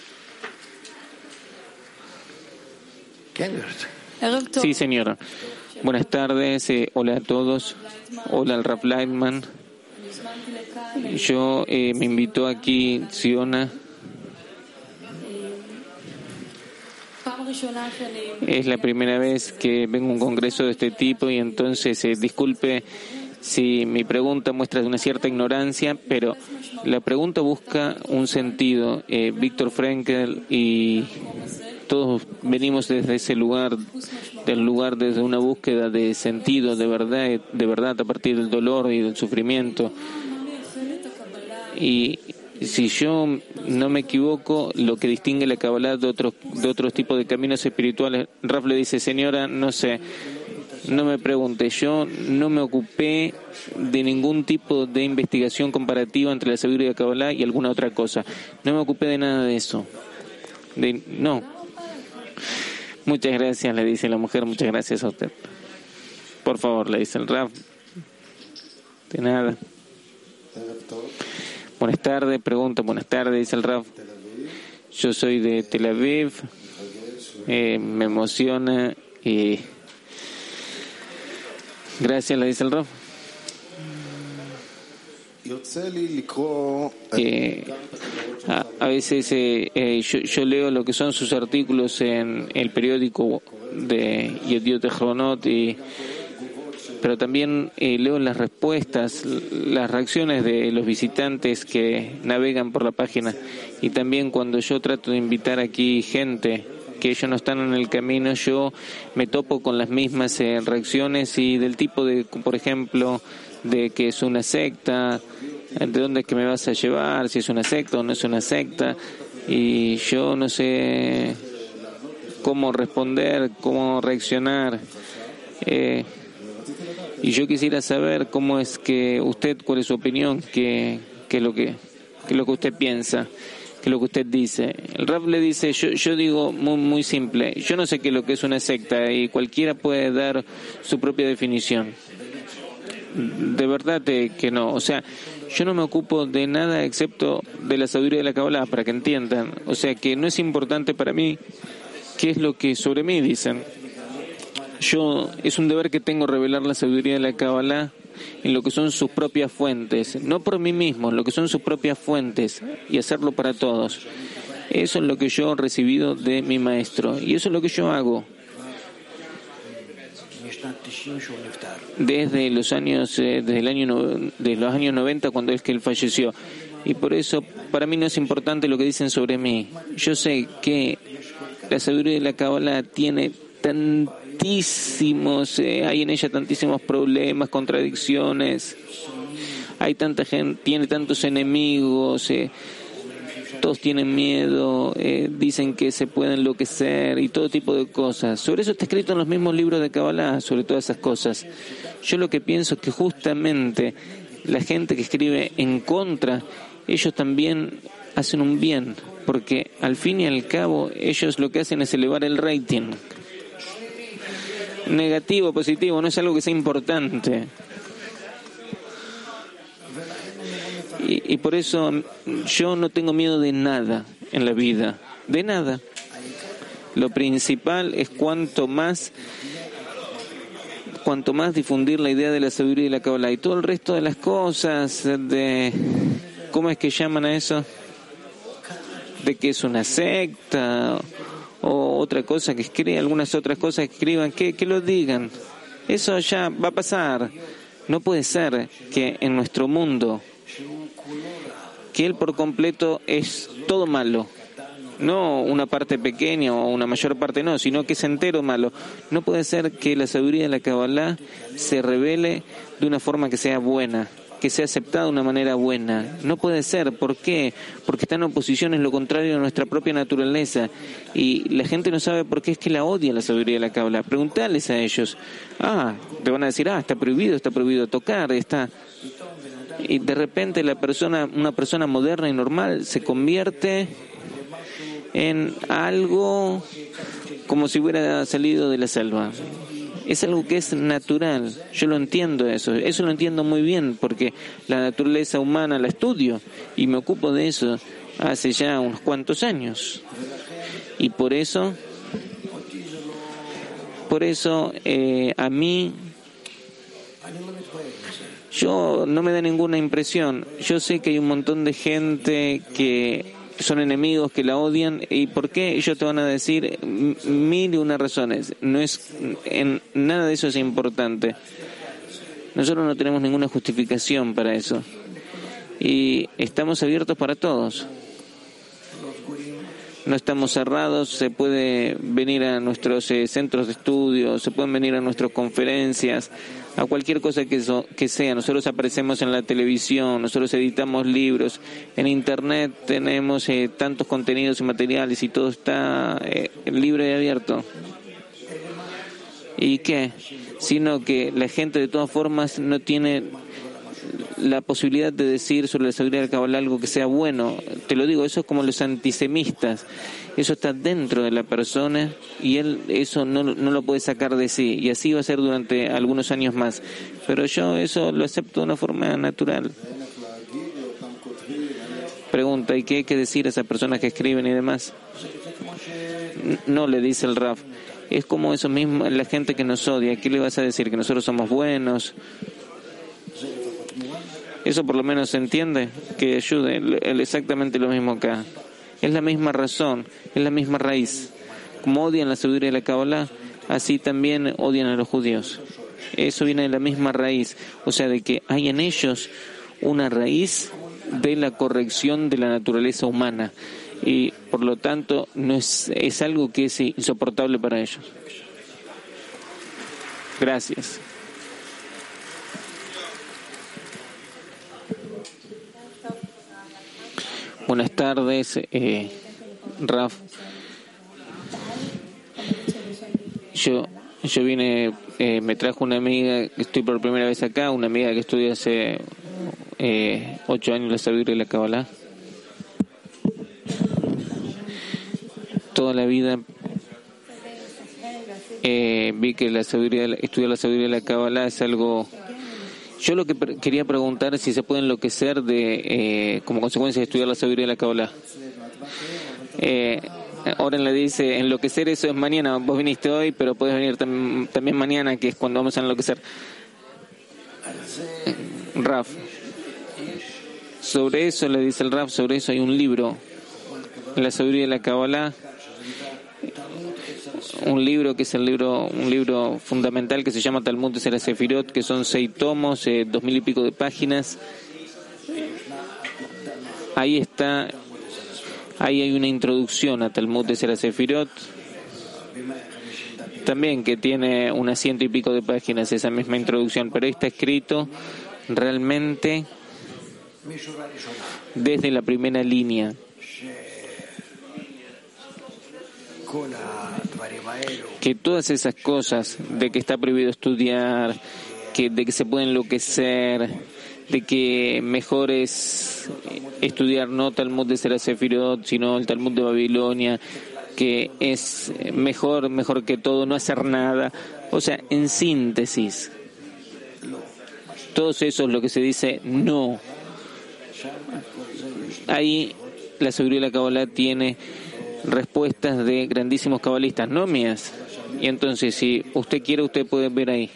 Sí, señora. Buenas tardes. Eh, hola a todos. Hola al Raf Leitman. Yo eh, me invitó aquí Siona. Es la primera vez que vengo a un congreso de este tipo, y entonces eh, disculpe si mi pregunta muestra una cierta ignorancia, pero la pregunta busca un sentido. Eh, Víctor Frankl y todos venimos desde ese lugar, del lugar desde una búsqueda de sentido, de verdad, de verdad a partir del dolor y del sufrimiento. Y si yo no me equivoco, lo que distingue la Kabbalah de otros de otros tipos de caminos espirituales, Raf le dice, señora, no sé, no me pregunte, yo no me ocupé de ningún tipo de investigación comparativa entre la sabiduría de Kabbalah y alguna otra cosa. No me ocupé de nada de eso. De, no. Muchas gracias, le dice la mujer, muchas gracias a usted. Por favor, le dice el Raf. De nada. Buenas tardes, pregunta, buenas tardes, dice el Raf. Yo soy de Tel Aviv, eh, me emociona y gracias, le dice el Raf. Eh, a, a veces eh, eh, yo, yo leo lo que son sus artículos en el periódico de Yediot Ahronot, y pero también eh, leo las respuestas, las reacciones de los visitantes que navegan por la página, y también cuando yo trato de invitar aquí gente que ellos no están en el camino, yo me topo con las mismas eh, reacciones y del tipo de, por ejemplo, de que es una secta, de dónde es que me vas a llevar, si es una secta o no es una secta, y yo no sé cómo responder, cómo reaccionar. Eh, y yo quisiera saber cómo es que usted, cuál es su opinión, qué, qué es lo que, qué es lo que usted piensa, qué es lo que usted dice. El Rav le dice, yo, yo digo muy, muy simple, yo no sé qué es lo que es una secta y cualquiera puede dar su propia definición. De verdad que no, o sea, yo no me ocupo de nada excepto de la sabiduría de la Kabbalah, para que entiendan. O sea, que no es importante para mí qué es lo que sobre mí dicen. Yo, es un deber que tengo revelar la sabiduría de la Kabbalah en lo que son sus propias fuentes, no por mí mismo, en lo que son sus propias fuentes, y hacerlo para todos. Eso es lo que yo he recibido de mi maestro, y eso es lo que yo hago. Desde los años, eh, desde el año, de los años noventa, cuando es que él falleció. Y por eso, para mí no es importante lo que dicen sobre mí. Yo sé que la sabiduría de la Kabbalah tiene tantísimos, eh, hay en ella tantísimos problemas, contradicciones. Hay tanta gente, tiene tantos enemigos, eh, todos tienen miedo, eh, dicen que se puede enloquecer y todo tipo de cosas. Sobre eso está escrito en los mismos libros de Kabbalah, sobre todas esas cosas. Yo lo que pienso es que justamente la gente que escribe en contra, ellos también hacen un bien, porque al fin y al cabo ellos lo que hacen es elevar el rating. Negativo, positivo, no es algo que sea importante. Y, y por eso yo no tengo miedo de nada en la vida, de nada. Lo principal es cuanto más, cuanto más difundir la idea de la sabiduría y la Kabbalah, y todo el resto de las cosas, de ¿cómo es que llaman a eso? De que es una secta o otra cosa que escriban, algunas otras cosas que escriban, que, que lo digan. Eso ya va a pasar. No puede ser que en nuestro mundo, que él por completo es todo malo, no una parte pequeña o una mayor parte, no, sino que es entero malo. No puede ser que la sabiduría de la Kabbalah se revele de una forma que sea buena, que sea aceptada de una manera buena. No puede ser. ¿Por qué? Porque está en oposición, es lo contrario de nuestra propia naturaleza. Y la gente no sabe por qué es que la odia la sabiduría de la Kabbalah. Preguntales a ellos. Ah, te van a decir, ah, está prohibido, está prohibido tocar, está... Y de repente la persona, una persona moderna y normal se convierte en algo como si hubiera salido de la selva. Es algo que es natural. Yo lo entiendo eso. Eso lo entiendo muy bien porque la naturaleza humana la estudio y me ocupo de eso hace ya unos cuantos años. Y por eso, por eso eh, a mí, yo no me da ninguna impresión. Yo sé que hay un montón de gente que son enemigos, que la odian. ¿Y por qué? Ellos te van a decir mil y una razones. No es, en, nada de eso es importante. Nosotros no tenemos ninguna justificación para eso. Y estamos abiertos para todos. No estamos cerrados, se puede venir a nuestros eh, centros de estudio, se pueden venir a nuestras conferencias, a cualquier cosa que, so, que sea. Nosotros aparecemos en la televisión, nosotros editamos libros, en internet tenemos eh, tantos contenidos y materiales y todo está eh, libre y abierto. ¿Y qué? Sino que la gente de todas formas no tiene la posibilidad de decir sobre la sabiduría de la Kabbalah algo que sea bueno. Te lo digo, eso es como los antisemistas. Eso está dentro de la persona y él eso no, no lo puede sacar de sí. Y así va a ser durante algunos años más. Pero yo eso lo acepto de una forma natural. Pregunta, ¿y qué hay que decir a esas personas que escriben y demás? No, le dice el Raf. Es como eso mismo, la gente que nos odia. ¿Qué le vas a decir? ¿Que nosotros somos buenos? Eso por lo menos se entiende, que ayude. Exactamente lo mismo acá. Es la misma razón, es la misma raíz. Como odian la sabiduría de la Kabbalah, así también odian a los judíos. Eso viene de la misma raíz. O sea, de que hay en ellos una raíz de la corrección de la naturaleza humana. Y por lo tanto no es, es algo que es insoportable para ellos. Gracias. Buenas tardes, eh, Raf. Yo, yo vine, eh, me trajo una amiga, estoy por primera vez acá, una amiga que estudia hace eh, ocho años la sabiduría de la Kabbalah. Toda la vida eh, vi que la sabiduría, estudiar la sabiduría de la Kabbalah es algo. Yo lo que pre- quería preguntar es si se puede enloquecer de eh, como consecuencia de estudiar la sabiduría de la Kabbalah. Eh, Oren le dice, enloquecer eso es mañana, vos viniste hoy, pero puedes venir tam- también mañana, que es cuando vamos a enloquecer. Raf. Sobre eso le dice el Raf, sobre eso hay un libro, la sabiduría de la Kabbalah, un libro que es el libro, un libro fundamental que se llama Talmud de Sera Sefirot, que son seis tomos, eh, dos mil y pico de páginas. Ahí está, ahí hay una introducción a Talmud de Sera Sefirot, también que tiene unas ciento y pico de páginas, esa misma introducción, pero ahí está escrito realmente desde la primera línea. Que todas esas cosas de que está prohibido estudiar, que de que se puede enloquecer, de que mejor es estudiar no Talmud de Sera Sefirot, sino el Talmud de Babilonia, que es mejor, mejor que todo, no hacer nada. O sea, en síntesis, todo eso es lo que se dice no. Ahí la sabiduría de la Kabbalah tiene respuestas de grandísimos cabalistas, no mías. Y entonces, si usted quiere, usted puede ver ahí.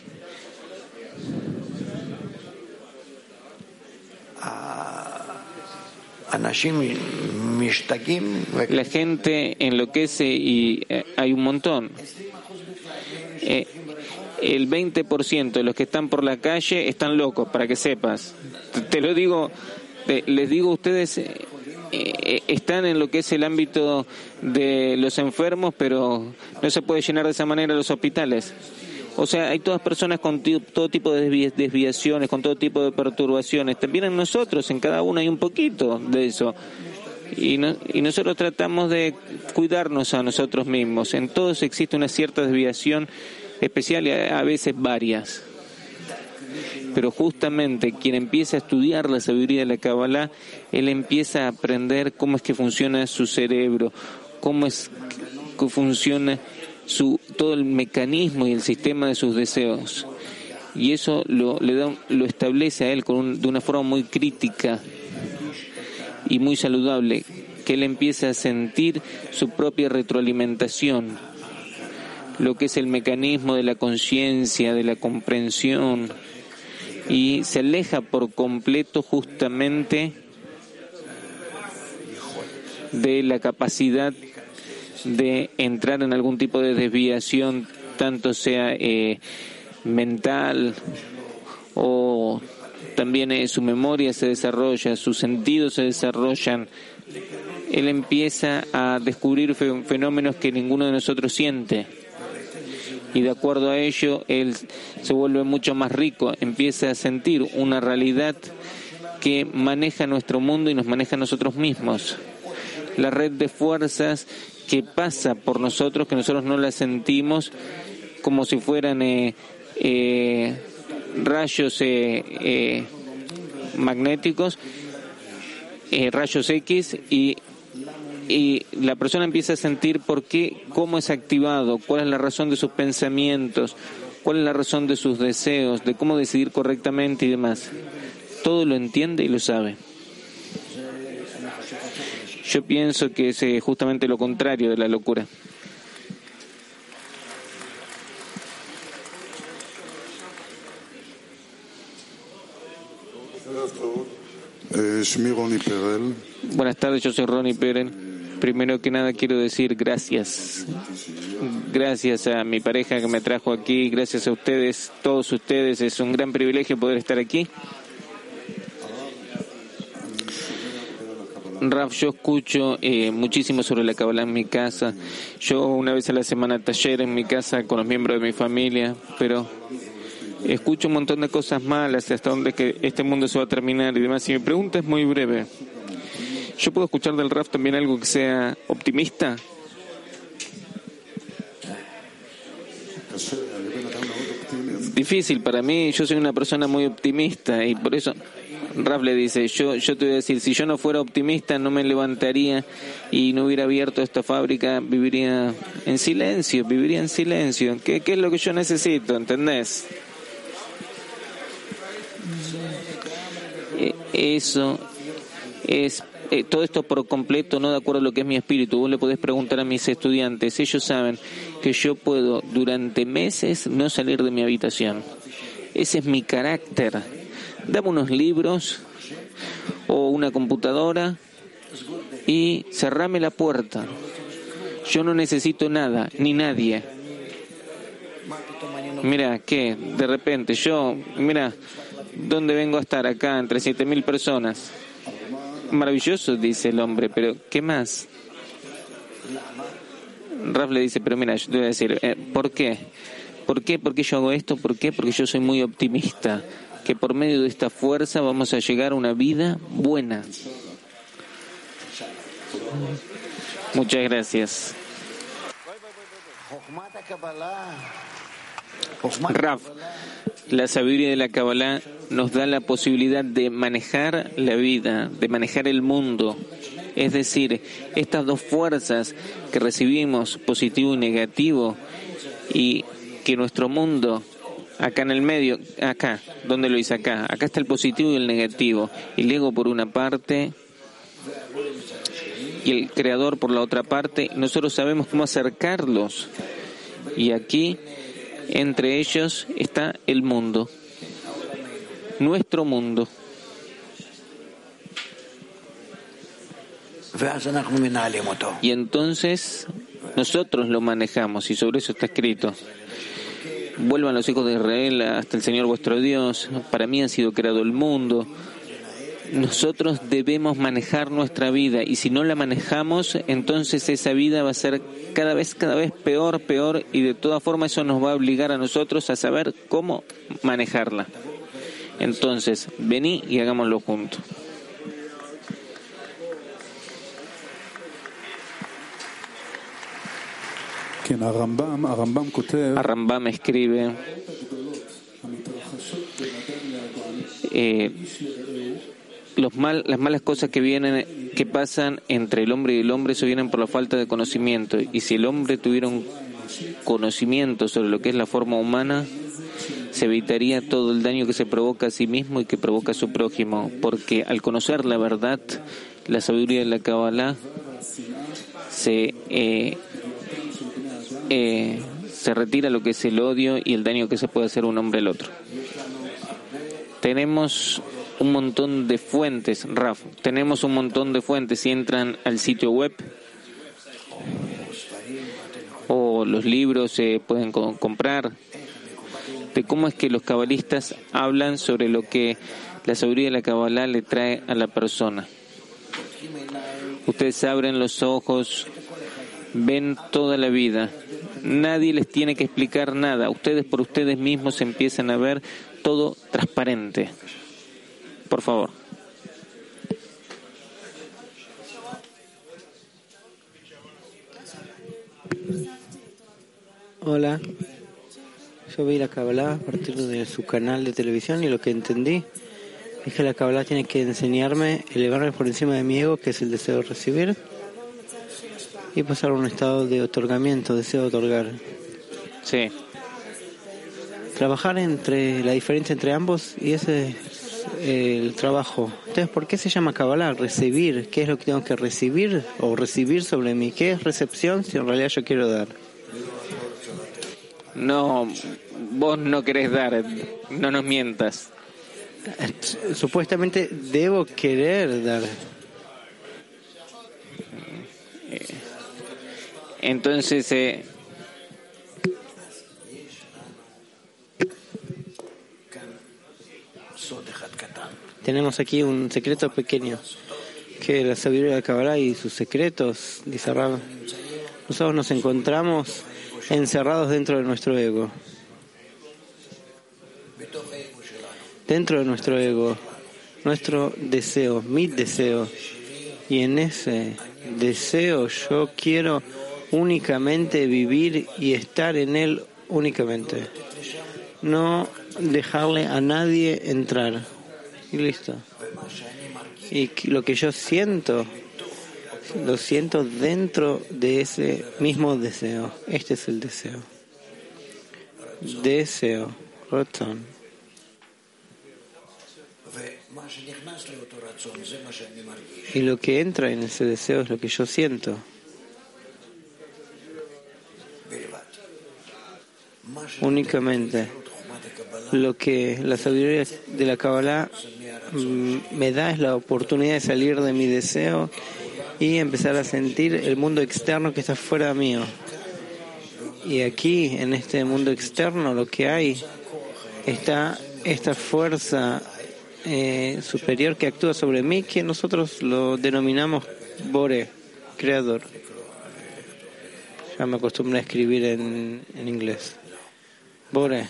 La gente enloquece y eh, hay un montón. Eh, el veinte por ciento de los que están por la calle están locos, para que sepas. Te, te lo digo, te, les digo a ustedes, eh, eh, están en lo que es el ámbito de los enfermos, pero no se puede llenar de esa manera los hospitales. O sea, hay todas personas con t- todo tipo de desvi- desviaciones, con todo tipo de perturbaciones. También en nosotros, en cada uno hay un poquito de eso. Y, no, y nosotros tratamos de cuidarnos a nosotros mismos. En todos existe una cierta desviación especial y a, a veces varias. Pero justamente quien empieza a estudiar la sabiduría de la Kabbalah, él empieza a aprender cómo es que funciona su cerebro, cómo es que funciona su todo el mecanismo y el sistema de sus deseos. Y eso lo, le da, lo establece a él con un, de una forma muy crítica y muy saludable, que él empieza a sentir su propia retroalimentación, lo que es el mecanismo de la conciencia, de la comprensión, y se aleja por completo justamente de la capacidad de entrar en algún tipo de desviación, tanto sea eh, mental o también eh, su memoria se desarrolla, sus sentidos se desarrollan. Él empieza a descubrir fe- fenómenos que ninguno de nosotros siente. y de acuerdo a ello él se vuelve mucho más rico, empieza a sentir una realidad que maneja nuestro mundo y nos maneja a nosotros mismos. La red de fuerzas que pasa por nosotros, que nosotros no la sentimos, como si fueran eh, eh, rayos eh, eh, magnéticos, eh, rayos X, y, y la persona empieza a sentir por qué, cómo es activado, cuál es la razón de sus pensamientos, cuál es la razón de sus deseos, de cómo decidir correctamente y demás. Todo lo entiende y lo sabe. Yo pienso que es eh, justamente lo contrario de la locura. Buenas tardes, yo soy Ronnie Perel. Primero que nada quiero decir gracias. Gracias a mi pareja que me trajo aquí, gracias a ustedes, todos ustedes. Es un gran privilegio poder estar aquí. Raf, yo escucho eh, muchísimo sobre la Kabbalah en mi casa. Yo una vez a la semana taller en mi casa con los miembros de mi familia, pero escucho un montón de cosas malas, hasta dónde que este mundo se va a terminar y demás. Y mi pregunta es muy breve. ¿Yo puedo escuchar del Raf también algo que sea optimista? Difícil para mí, yo soy una persona muy optimista y por eso Raf le dice, yo, yo te voy a decir, si yo no fuera optimista no me levantaría y no hubiera abierto esta fábrica, viviría en silencio, viviría en silencio. ¿Qué, qué es lo que yo necesito? ¿Entendés? Eso es eh, todo esto por completo no de acuerdo a lo que es mi espíritu. Vos le podés preguntar a mis estudiantes, ellos saben que yo puedo durante meses no salir de mi habitación. Ese es mi carácter. Dame unos libros o una computadora y cerrame la puerta. Yo no necesito nada, ni nadie. Mira, ¿qué? De repente yo, mira, ¿dónde vengo a estar? Acá, entre siete mil personas. Maravilloso, dice el hombre, pero ¿qué más? Raf le dice, pero mira, yo te voy a decir, eh, ¿por qué? ¿Por qué? ¿Por qué yo hago esto? ¿Por qué? Porque yo soy muy optimista, que por medio de esta fuerza vamos a llegar a una vida buena. Muchas gracias. Raf, la sabiduría de la Kabbalah nos da la posibilidad de manejar la vida, de manejar el mundo. Es decir, estas dos fuerzas que recibimos, positivo y negativo, y que nuestro mundo, acá en el medio, acá, ¿dónde lo hice? Acá. Acá está el positivo y el negativo. Y el ego por una parte y el creador por la otra parte. Nosotros sabemos cómo acercarlos. Y aquí, entre ellos, está el mundo. Nuestro mundo. Y entonces nosotros lo manejamos, y sobre eso está escrito. Vuelvan los hijos de Israel hasta el Señor vuestro Dios. Para mí ha sido creado el mundo. Nosotros debemos manejar nuestra vida, y si no la manejamos, entonces esa vida va a ser cada vez, cada vez peor, peor, y de todas formas eso nos va a obligar a nosotros a saber cómo manejarla. Entonces, vení y hagámoslo juntos. Rambam escribe eh, los mal, las malas cosas que vienen, que pasan entre el hombre y el hombre, eso vienen por la falta de conocimiento. Y si el hombre tuviera un conocimiento sobre lo que es la forma humana, se evitaría todo el daño que se provoca a sí mismo y que provoca a su prójimo, porque al conocer la verdad, la sabiduría de la Kabbalah, se eh, eh, se retira lo que es el odio y el daño que se puede hacer un hombre al otro. Tenemos un montón de fuentes, Raf, tenemos un montón de fuentes. Si entran al sitio web o los libros se pueden co- comprar, de cómo es que los cabalistas hablan sobre lo que la sabiduría de la Kabbalah le trae a la persona. Ustedes abren los ojos, ven toda la vida, Nadie les tiene que explicar nada. Ustedes por ustedes mismos empiezan a ver todo transparente. Por favor. Hola, yo vi la Kabbalah a partir de su canal de televisión y lo que entendí es que la Kabbalah tiene que enseñarme, elevarme por encima de mi ego, que es el deseo de recibir, y pasar a un estado de otorgamiento, deseo de otorgar. Sí. Trabajar entre la diferencia entre ambos, y ese es el trabajo. Entonces, ¿por qué se llama Kabbalah? Recibir. ¿Qué es lo que tengo que recibir o recibir sobre mí? ¿Qué es recepción si en realidad yo quiero dar? No, vos no querés dar, no nos mientas. Supuestamente debo querer dar. Entonces, eh, tenemos aquí un secreto pequeño, que la sabiduría de Kabbalah y sus secretos, dice Rab, nosotros nos encontramos encerrados dentro de nuestro ego. Dentro de nuestro ego, nuestro deseo, mi deseo. Y en ese deseo yo quiero únicamente vivir y estar en él únicamente. No dejarle a nadie entrar. Y listo. Y lo que yo siento, lo siento dentro de ese mismo deseo. Este es el deseo. Deseo. Ratzon. Y lo que entra en ese deseo es lo que yo siento. Únicamente. Lo que la sabiduría de la Kabbalah me da es la oportunidad de salir de mi deseo y empezar a sentir el mundo externo que está fuera mío. Y aquí, en este mundo externo, lo que hay está esta fuerza eh, superior que actúa sobre mí, que nosotros lo denominamos Bore, creador. Ya me acostumbré a escribir en, en inglés. Bore.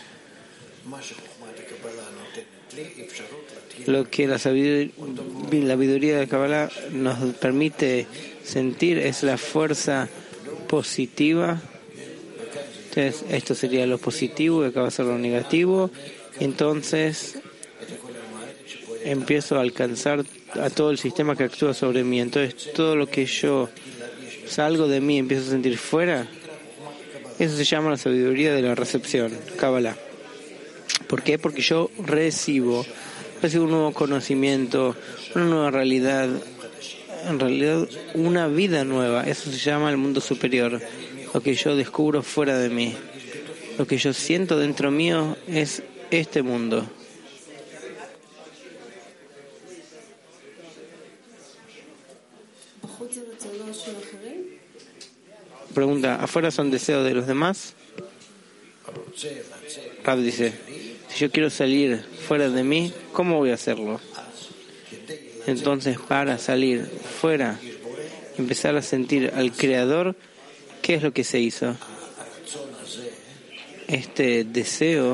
Lo que la sabiduría, la sabiduría de Kabbalah nos permite sentir es la fuerza positiva. Entonces, esto sería lo positivo y acá va a ser lo negativo. Entonces, empiezo a alcanzar a todo el sistema que actúa sobre mí. Entonces, todo lo que yo salgo de mí, empiezo a sentir fuera, eso se llama la sabiduría de la recepción, Kabbalah. ¿Por qué? Porque yo recibo, recibo un nuevo conocimiento, una nueva realidad, en realidad una vida nueva. Eso se llama el mundo superior, lo que yo descubro fuera de mí. Lo que yo siento dentro mío es este mundo. Pregunta, ¿afuera son deseos de los demás? Rab dice, si yo quiero salir fuera de mí, ¿cómo voy a hacerlo? Entonces, para salir fuera, empezar a sentir al Creador, ¿qué es lo que se hizo? Este deseo,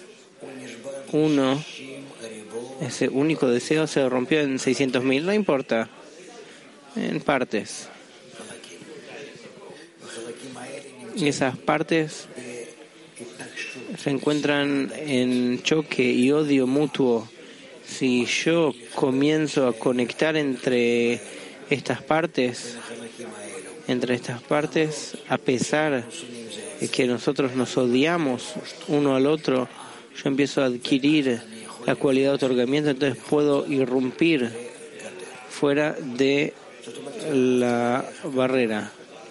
uno, ese único deseo se rompió en seiscientos mil, no importa, en partes. Y esas partes se encuentran en choque y odio mutuo. Si yo comienzo a conectar entre estas partes, entre estas partes, a pesar de que nosotros nos odiamos uno al otro, yo empiezo a adquirir la cualidad de otorgamiento, entonces puedo irrumpir fuera de la barrera.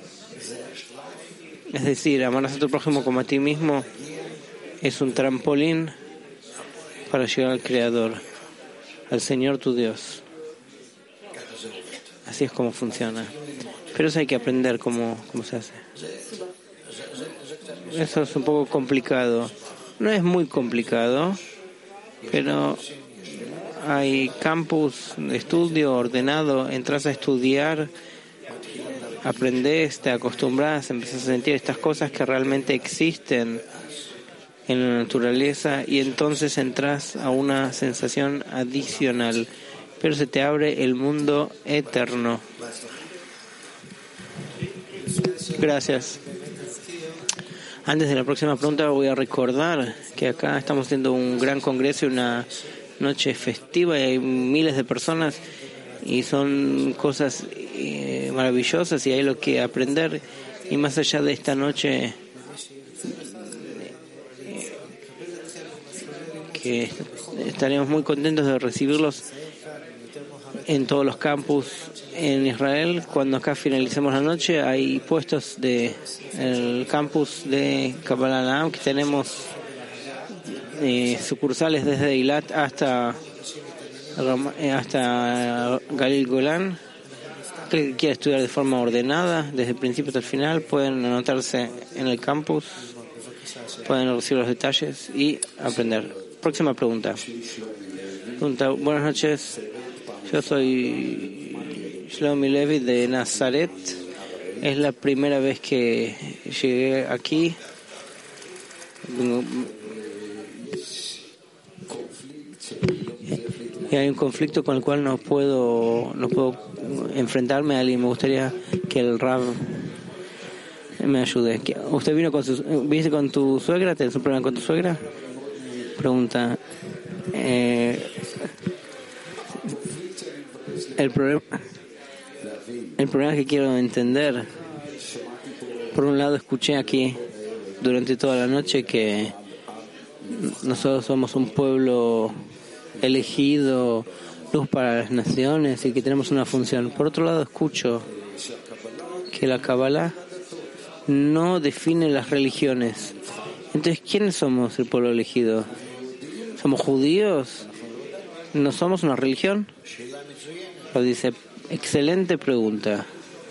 Es decir, amarás a tu prójimo como a ti mismo es un trampolín para llegar al Creador, al Señor tu Dios. Así es como funciona. Pero eso hay que aprender cómo, cómo se hace. Eso es un poco complicado. No es muy complicado, pero hay campus de estudio ordenado, entras a estudiar aprendés, te acostumbras, empezás a sentir estas cosas que realmente existen en la naturaleza y entonces entras a una sensación adicional, pero se te abre el mundo eterno. Gracias. Antes de la próxima pregunta voy a recordar que acá estamos haciendo un gran congreso y una noche festiva y hay miles de personas y son cosas eh, maravillosas y hay lo que aprender, y más allá de esta noche eh, que estaremos muy contentos de recibirlos en todos los campus en Israel. Cuando acá finalicemos la noche hay puestos de el campus de Kabbalah Na'am, que tenemos eh, sucursales desde Eilat hasta hasta Galil Golán. Aquel que quiera estudiar de forma ordenada desde el principio hasta el final pueden anotarse en el campus, pueden recibir los detalles y aprender. Próxima pregunta. Pregunta: buenas noches, yo soy Shlomi Levi de Nazaret. Es la primera vez que llegué aquí. Y hay un conflicto con el cual no puedo no puedo enfrentarme a alguien. Me gustaría que el Rav me ayude. ¿Usted vino con su, viste con tu suegra? ¿Tienes un problema con tu suegra? Pregunta. Eh, el problema el problema que quiero entender. Por un lado, escuché aquí durante toda la noche que nosotros somos un pueblo elegido, luz para las naciones, y que tenemos una función. Por otro lado, escucho que la Kabbalah no define las religiones. Entonces, ¿quiénes somos el pueblo elegido? ¿Somos judíos? ¿No somos una religión? Lo dice, excelente pregunta.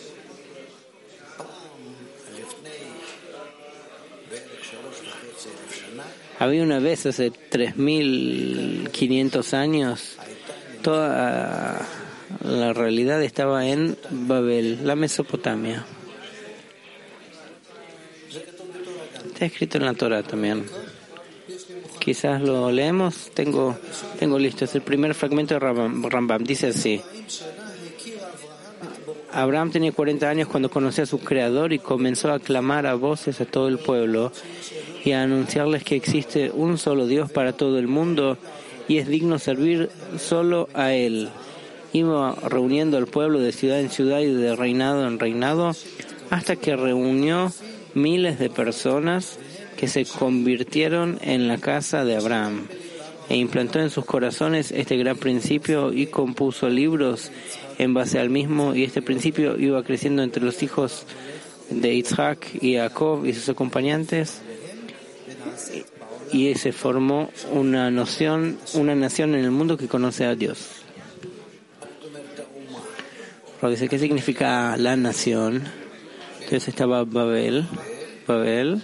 Había una vez, hace tres mil quinientos años, toda la realidad estaba en Babel, la Mesopotamia. Está escrito en la Torah también. Quizás lo leemos. Tengo, tengo listo. Es el primer fragmento de Rambam. Dice así: Abraham tenía cuarenta años cuando conoció a su creador y comenzó a clamar a voces a todo el pueblo y a anunciarles que existe un solo Dios para todo el mundo y es digno servir solo a Él. Iba reuniendo al pueblo de ciudad en ciudad y de reinado en reinado hasta que reunió miles de personas que se convirtieron en la casa de Abraham e implantó en sus corazones este gran principio y compuso libros en base al mismo, y este principio iba creciendo entre los hijos de Isaac y Jacob y sus acompañantes, y se formó una noción, una nación en el mundo que conoce a Dios. Pero dice, ¿qué significa la nación? Entonces estaba Babel, Babel,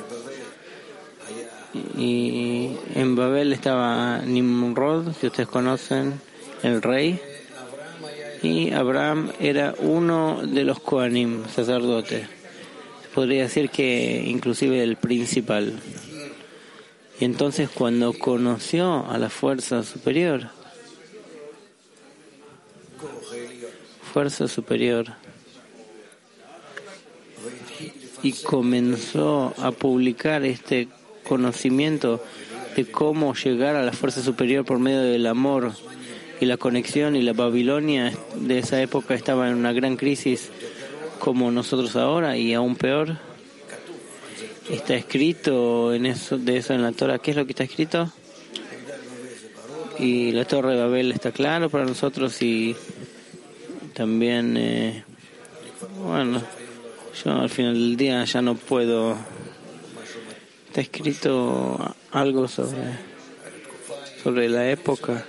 y en Babel estaba Nimrod, que ustedes conocen, el rey, y Abraham era uno de los Kohanim, sacerdotes. Se podría decir que inclusive el principal. Y entonces cuando conoció a la fuerza superior, fuerza superior, y comenzó a publicar este conocimiento de cómo llegar a la fuerza superior por medio del amor y la conexión, y la Babilonia de esa época estaba en una gran crisis como nosotros ahora, y aún peor. Está escrito en eso, de eso en la Torah. ¿Qué es lo que está escrito? Y la Torre de Babel está claro para nosotros, y también, eh, bueno, yo al final del día ya no puedo. Está escrito algo sobre, sobre la época.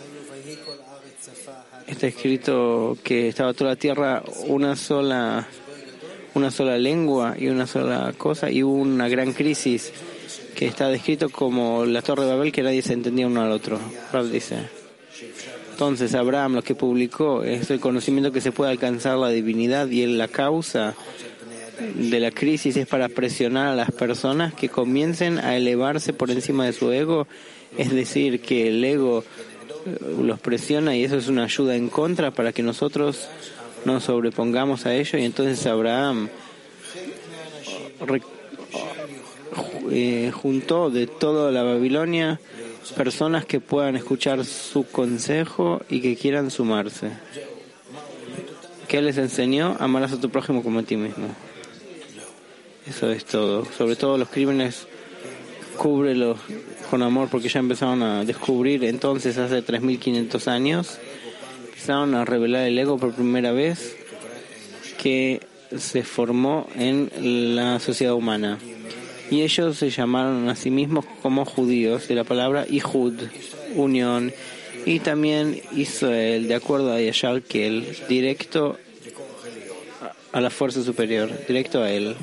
Está escrito que estaba toda la tierra una sola, una sola lengua y una sola cosa, y hubo una gran crisis que está descrito como la Torre de Babel, que nadie se entendía uno al otro. Rav dice, Entonces Abraham lo que publicó es el conocimiento que se puede alcanzar la divinidad, y la causa de la crisis es para presionar a las personas que comiencen a elevarse por encima de su ego, es decir, que el ego los presiona, y eso es una ayuda en contra para que nosotros nos sobrepongamos a ello. Y entonces Abraham eh, juntó de toda la Babilonia personas que puedan escuchar su consejo y que quieran sumarse. ¿Qué les enseñó? Amarás a tu prójimo como a ti mismo. Eso es todo. Sobre todo los crímenes, cúbrelos con amor, porque ya empezaron a descubrir entonces, hace tres mil quinientos años, empezaron a revelar el ego por primera vez que se formó en la sociedad humana. Y ellos se llamaron a sí mismos como judíos, de la palabra Ihud, unión, y también Israel, de acuerdo a Yashar Kel, directo a la fuerza superior, directo a él.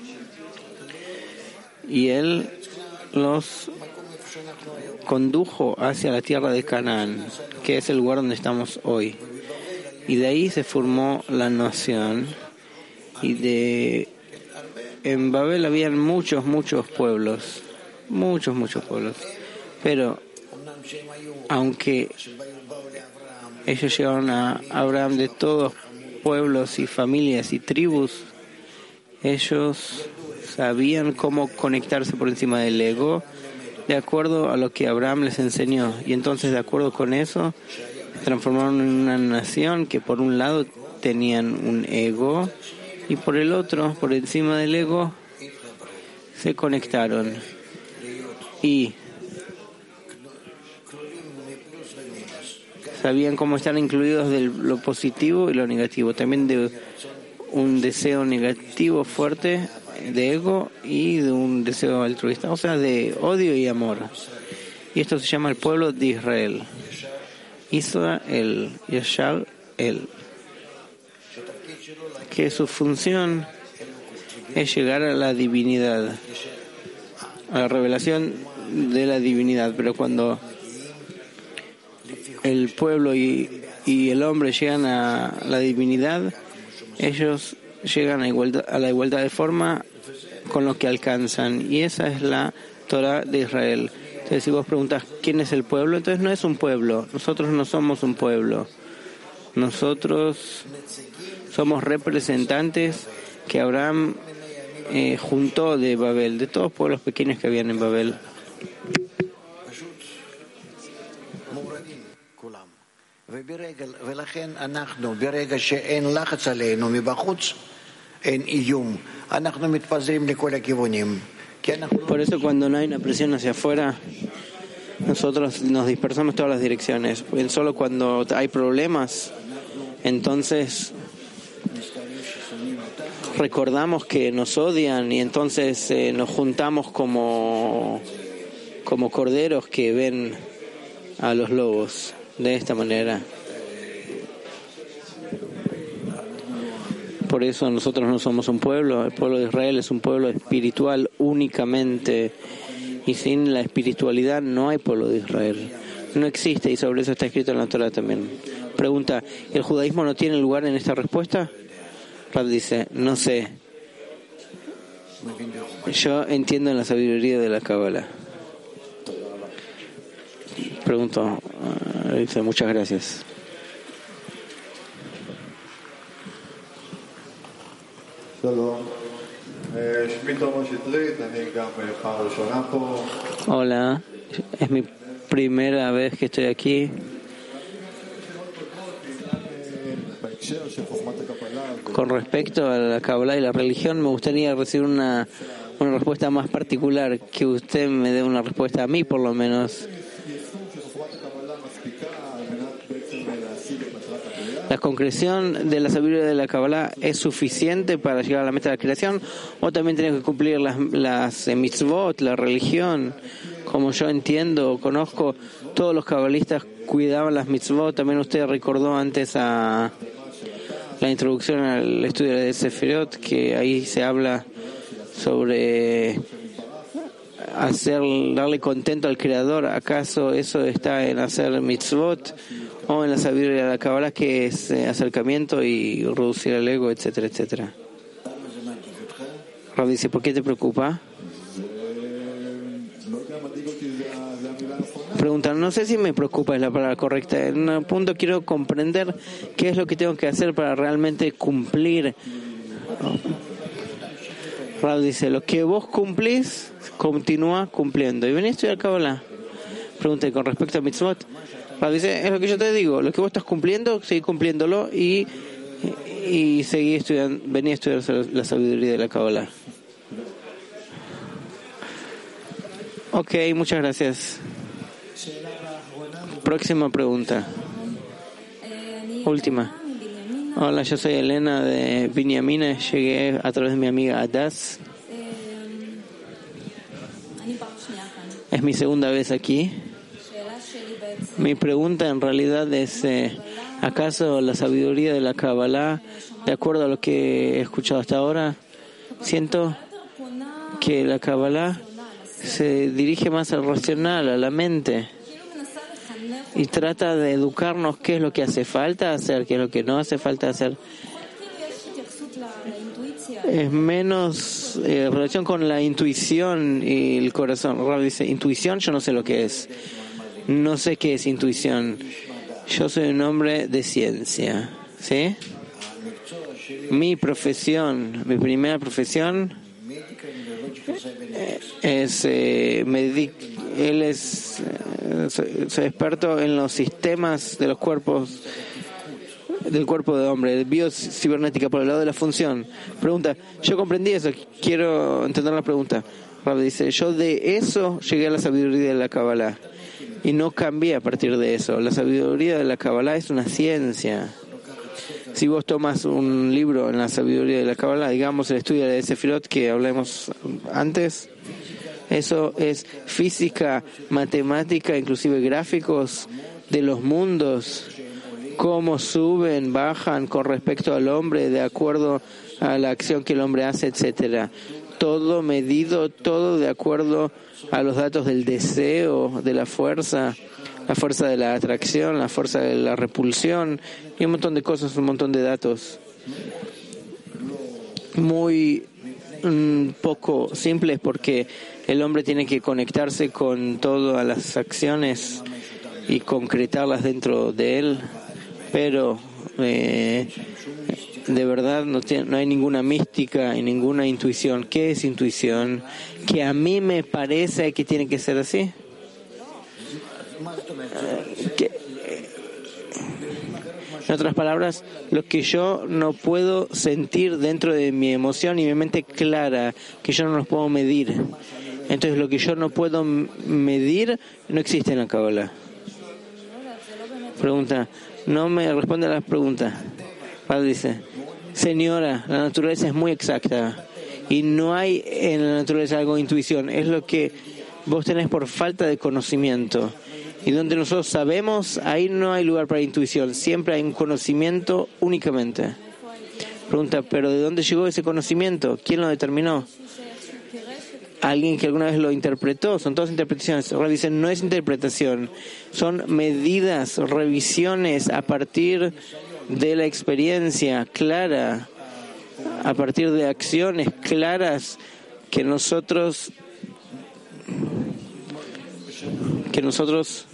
Y él los condujo hacia la tierra de Canaán, que es el lugar donde estamos hoy. Y de ahí se formó la nación. Y de en Babel habían muchos, muchos pueblos, muchos, muchos pueblos. Pero aunque ellos llegaron a Abraham de todos pueblos y familias y tribus, ellos sabían cómo conectarse por encima del ego, de acuerdo a lo que Abraham les enseñó. Y entonces, de acuerdo con eso, se transformaron en una nación que por un lado tenían un ego, y por el otro, por encima del ego, se conectaron. Y sabían cómo estar incluidos de lo positivo y lo negativo. También de un deseo negativo fuerte de ego y de un deseo altruista, o sea, de odio y amor. Y esto se llama el pueblo de Israel. Israel, Yashar el. Que su función es llegar a la divinidad, a la revelación de la divinidad. Pero cuando el pueblo y, y el hombre llegan a la divinidad, ellos llegan a, igualdad, a la igualdad de forma con lo que alcanzan, y esa es la Torah de Israel. Entonces, si vos preguntas quién es el pueblo, entonces no es un pueblo. Nosotros no somos un pueblo. Nosotros somos representantes que Abraham eh, juntó de Babel, de todos los pueblos pequeños que habían en Babel. Por eso, cuando no hay una presión hacia afuera, nosotros nos dispersamos en todas las direcciones. Solo cuando hay problemas, entonces recordamos que nos odian, y entonces eh, nos juntamos como, como corderos que ven a los lobos. De esta manera. Por eso nosotros no somos un pueblo. El pueblo de Israel es un pueblo espiritual únicamente, y sin la espiritualidad no hay pueblo de Israel. No existe, y sobre eso está escrito en la Torah también. Pregunta, ¿el judaísmo no tiene lugar en esta respuesta? Rab dice, no sé. Yo entiendo en la sabiduría de la Kabbalah. Pregunto, dice, muchas gracias. Hola, es mi primera vez que estoy aquí. Con respecto a la Kabbalah y la religión, me gustaría recibir una, una respuesta más particular, que usted me dé una respuesta a mí, por lo menos. ¿La concreción de la sabiduría de la Kabbalah es suficiente para llegar a la meta de la creación, o también tenemos que cumplir las, las mitzvot, la religión? Como yo entiendo o conozco, todos los kabalistas cuidaban las mitzvot. También usted recordó antes a la introducción al estudio de Sefirot, que ahí se habla sobre hacer, darle contento al Creador. ¿Acaso eso está en hacer mitzvot? o en la sabiduría de la Kabbalah, que es eh, acercamiento y reducir el ego, etcétera, etcétera. Rav dice, ¿por qué te preocupa? Pregunta, no sé si me preocupa es la palabra correcta. En un punto quiero comprender qué es lo que tengo que hacer para realmente cumplir. Rav dice, lo que vos cumplís, continúa cumpliendo. Y vení a estudiar Kabbalah. Pregunta, con respecto a mitzvot. Rav dice, es lo que yo te digo, lo que vos estás cumpliendo, seguí cumpliéndolo y, y seguí estudiando, vení a estudiar la sabiduría de la Kabbalah. Ok, muchas gracias. Próxima pregunta. Última. Hola, yo soy Elena de Binyamin. Llegué a través de mi amiga Adas. Es mi segunda vez aquí. Mi pregunta en realidad es, eh, ¿acaso la sabiduría de la Kabbalah, de acuerdo a lo que he escuchado hasta ahora, siento que la Kabbalah se dirige más al racional, a la mente, y trata de educarnos qué es lo que hace falta hacer, qué es lo que no hace falta hacer? Es menos eh, relación con la intuición y el corazón. Rav dice, intuición, yo no sé lo que es. No sé qué es intuición. Yo soy un hombre de ciencia, ¿sí? Mi profesión, mi primera profesión es eh, medic. Él es eh, soy, soy experto en los sistemas de los cuerpos, del cuerpo de hombre, de biocibernética por el lado de la función. Pregunta, yo comprendí eso, quiero entender la pregunta. Rav dice, yo de eso llegué a la sabiduría de la Kabbalah y no cambié a partir de eso. La sabiduría de la Kabbalah es una ciencia. Si vos tomas un libro en la sabiduría de la Kabbalah, digamos el estudio de Sefirot que hablamos antes, eso es física, matemática, inclusive gráficos de los mundos, cómo suben, bajan con respecto al hombre de acuerdo a la acción que el hombre hace, etcétera. Todo medido, todo de acuerdo a los datos del deseo, de la fuerza, la fuerza de la atracción, la fuerza de la repulsión y un montón de cosas, un montón de datos muy un poco simples, porque el hombre tiene que conectarse con todas las acciones y concretarlas dentro de él, pero eh, de verdad no, tiene, no hay ninguna mística y ninguna intuición. ¿Qué es intuición? Que a mí me parece que tiene que ser así. Que, en otras palabras, lo que yo no puedo sentir dentro de mi emoción y mi mente clara, que yo no los puedo medir. Entonces, lo que yo no puedo medir no existe en la Kabbalah. Pregunta, no me responde a las preguntas. Padre dice, señora, la naturaleza es muy exacta y no hay en la naturaleza algo de intuición. Es lo que vos tenés por falta de conocimiento. Y donde nosotros sabemos, ahí no hay lugar para intuición. Siempre hay un conocimiento únicamente. Pregunta, ¿pero de dónde llegó ese conocimiento? ¿Quién lo determinó? ¿Alguien que alguna vez lo interpretó? Son todas interpretaciones. Ahora dicen, no es interpretación. Son medidas, revisiones a partir de la experiencia clara, a partir de acciones claras que nosotros que nosotros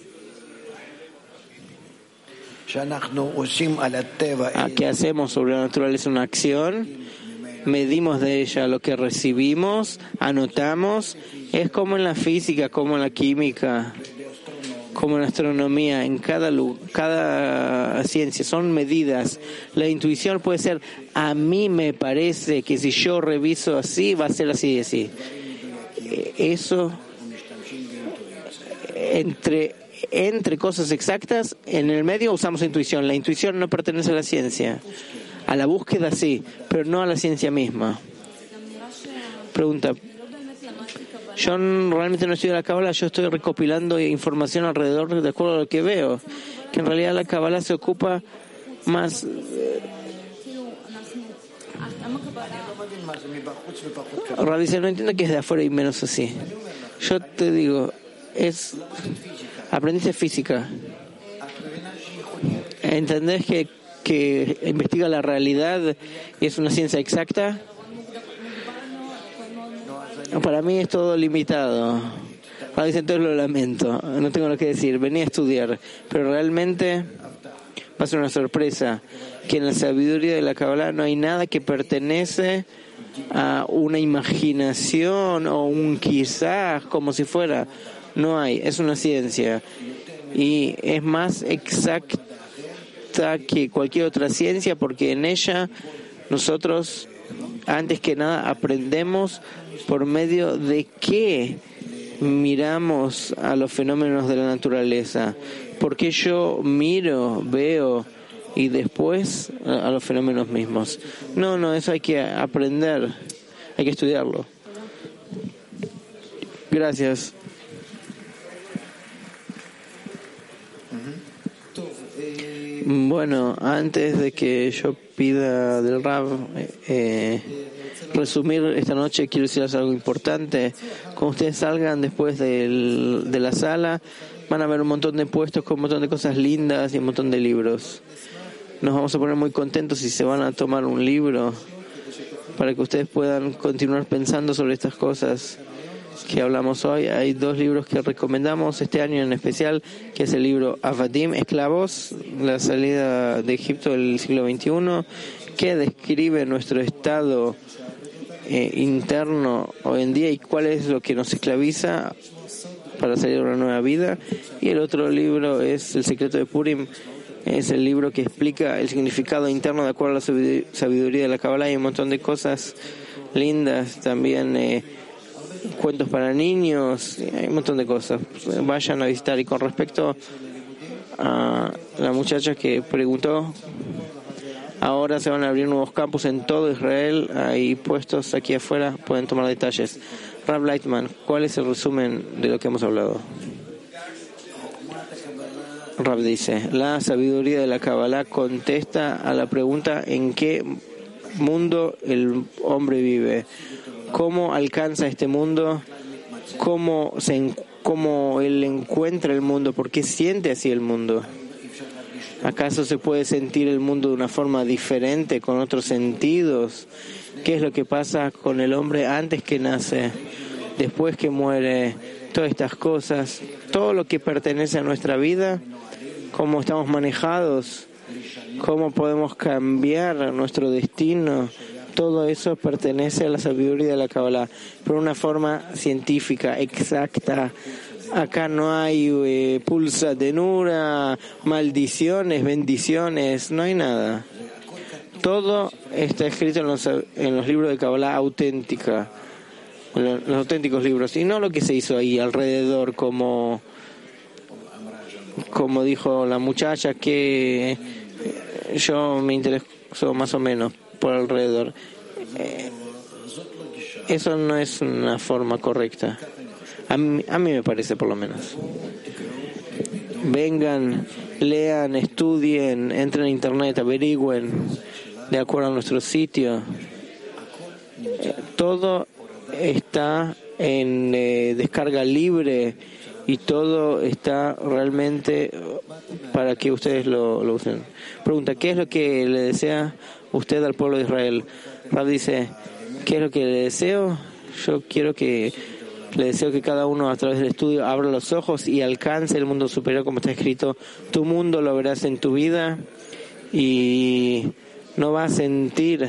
¿a qué hacemos sobre la naturaleza una acción? Medimos de ella lo que recibimos, anotamos. Es como en la física, como en la química, como en la astronomía, en cada, cada ciencia. Son medidas. La intuición puede ser, a mí me parece que si yo reviso así, va a ser así y así. Eso, entre... entre cosas exactas, en el medio usamos intuición. La intuición no pertenece a la ciencia. A la búsqueda sí, pero no a la ciencia misma. Pregunta, yo realmente no estudio la Kabbalah, yo estoy recopilando información alrededor de acuerdo a lo que veo, que en realidad la Kabbalah se ocupa más... Rav dice, no entiendo que es de afuera y menos así. Yo te digo, es... aprendiste física ¿Entendés que, que investiga la realidad y es una ciencia exacta? Para mí es todo limitado. Ahora dicen, entonces lo lamento, no tengo lo que decir, vení a estudiar. Pero realmente va a ser una sorpresa que en la sabiduría de la Kabbalah no hay nada que pertenece a una imaginación o un quizás, como si fuera. No hay, es una ciencia. Y es más exacta que cualquier otra ciencia porque en ella nosotros, antes que nada, aprendemos por medio de qué miramos a los fenómenos de la naturaleza. Porque yo miro, veo y después a los fenómenos mismos. No, no, eso hay que aprender, hay que estudiarlo. Gracias. Bueno, antes de que yo pida del Rab eh, resumir esta noche, quiero decirles algo importante. Cuando ustedes salgan después del, de la sala, van a ver un montón de puestos con un montón de cosas lindas y un montón de libros. Nos vamos a poner muy contentos si se van a tomar un libro para que ustedes puedan continuar pensando sobre estas cosas que hablamos hoy. Hay dos libros que recomendamos este año en especial, que es el libro Avadim, Esclavos, la salida de Egipto del siglo veintiuno, que describe nuestro estado eh, interno hoy en día y cuál es lo que nos esclaviza para salir de una nueva vida. Y el otro libro es El secreto de Purim, es el libro que explica el significado interno de acuerdo a la sabiduría de la Kabbalah. Hay un montón de cosas lindas, también eh, cuentos para niños, hay un montón de cosas. Vayan a visitar. Y con respecto a la muchacha que preguntó, ahora se van a abrir nuevos campus en todo Israel, hay puestos aquí afuera, pueden tomar detalles. Rab Lightman, ¿cuál es el resumen de lo que hemos hablado? Rab dice, la sabiduría de la Kabbalah contesta a la pregunta en qué mundo el hombre vive, cómo alcanza este mundo, cómo, se, cómo él encuentra el mundo, por qué siente así el mundo. ¿Acaso se puede sentir el mundo de una forma diferente, con otros sentidos? ¿Qué es lo que pasa con el hombre antes que nace, después que muere? Todas estas cosas, todo lo que pertenece a nuestra vida, cómo estamos manejados, cómo podemos cambiar nuestro destino, todo eso pertenece a la sabiduría de la Kabbalah, pero de una forma científica, exacta. Acá no hay eh, pulsa de nura, maldiciones, bendiciones, no hay nada. Todo está escrito en los, en los libros de Kabbalah auténtica, los, los auténticos libros, y no lo que se hizo ahí alrededor, como, como dijo la muchacha, que yo me intereso más o menos por alrededor. Eh, eso no es una forma correcta. A mí, a mí me parece, por lo menos. Vengan, lean, estudien, entren a internet, averigüen de acuerdo a nuestro sitio. Eh, todo está en eh, descarga libre y todo está realmente para que ustedes lo, lo usen. Pregunta, ¿qué es lo que le desea usted al pueblo de Israel? Rab dice, ¿qué es lo que le deseo? Yo quiero que le deseo que cada uno a través del estudio abra los ojos y alcance el mundo superior, como está escrito, tu mundo lo verás en tu vida y no vas a sentir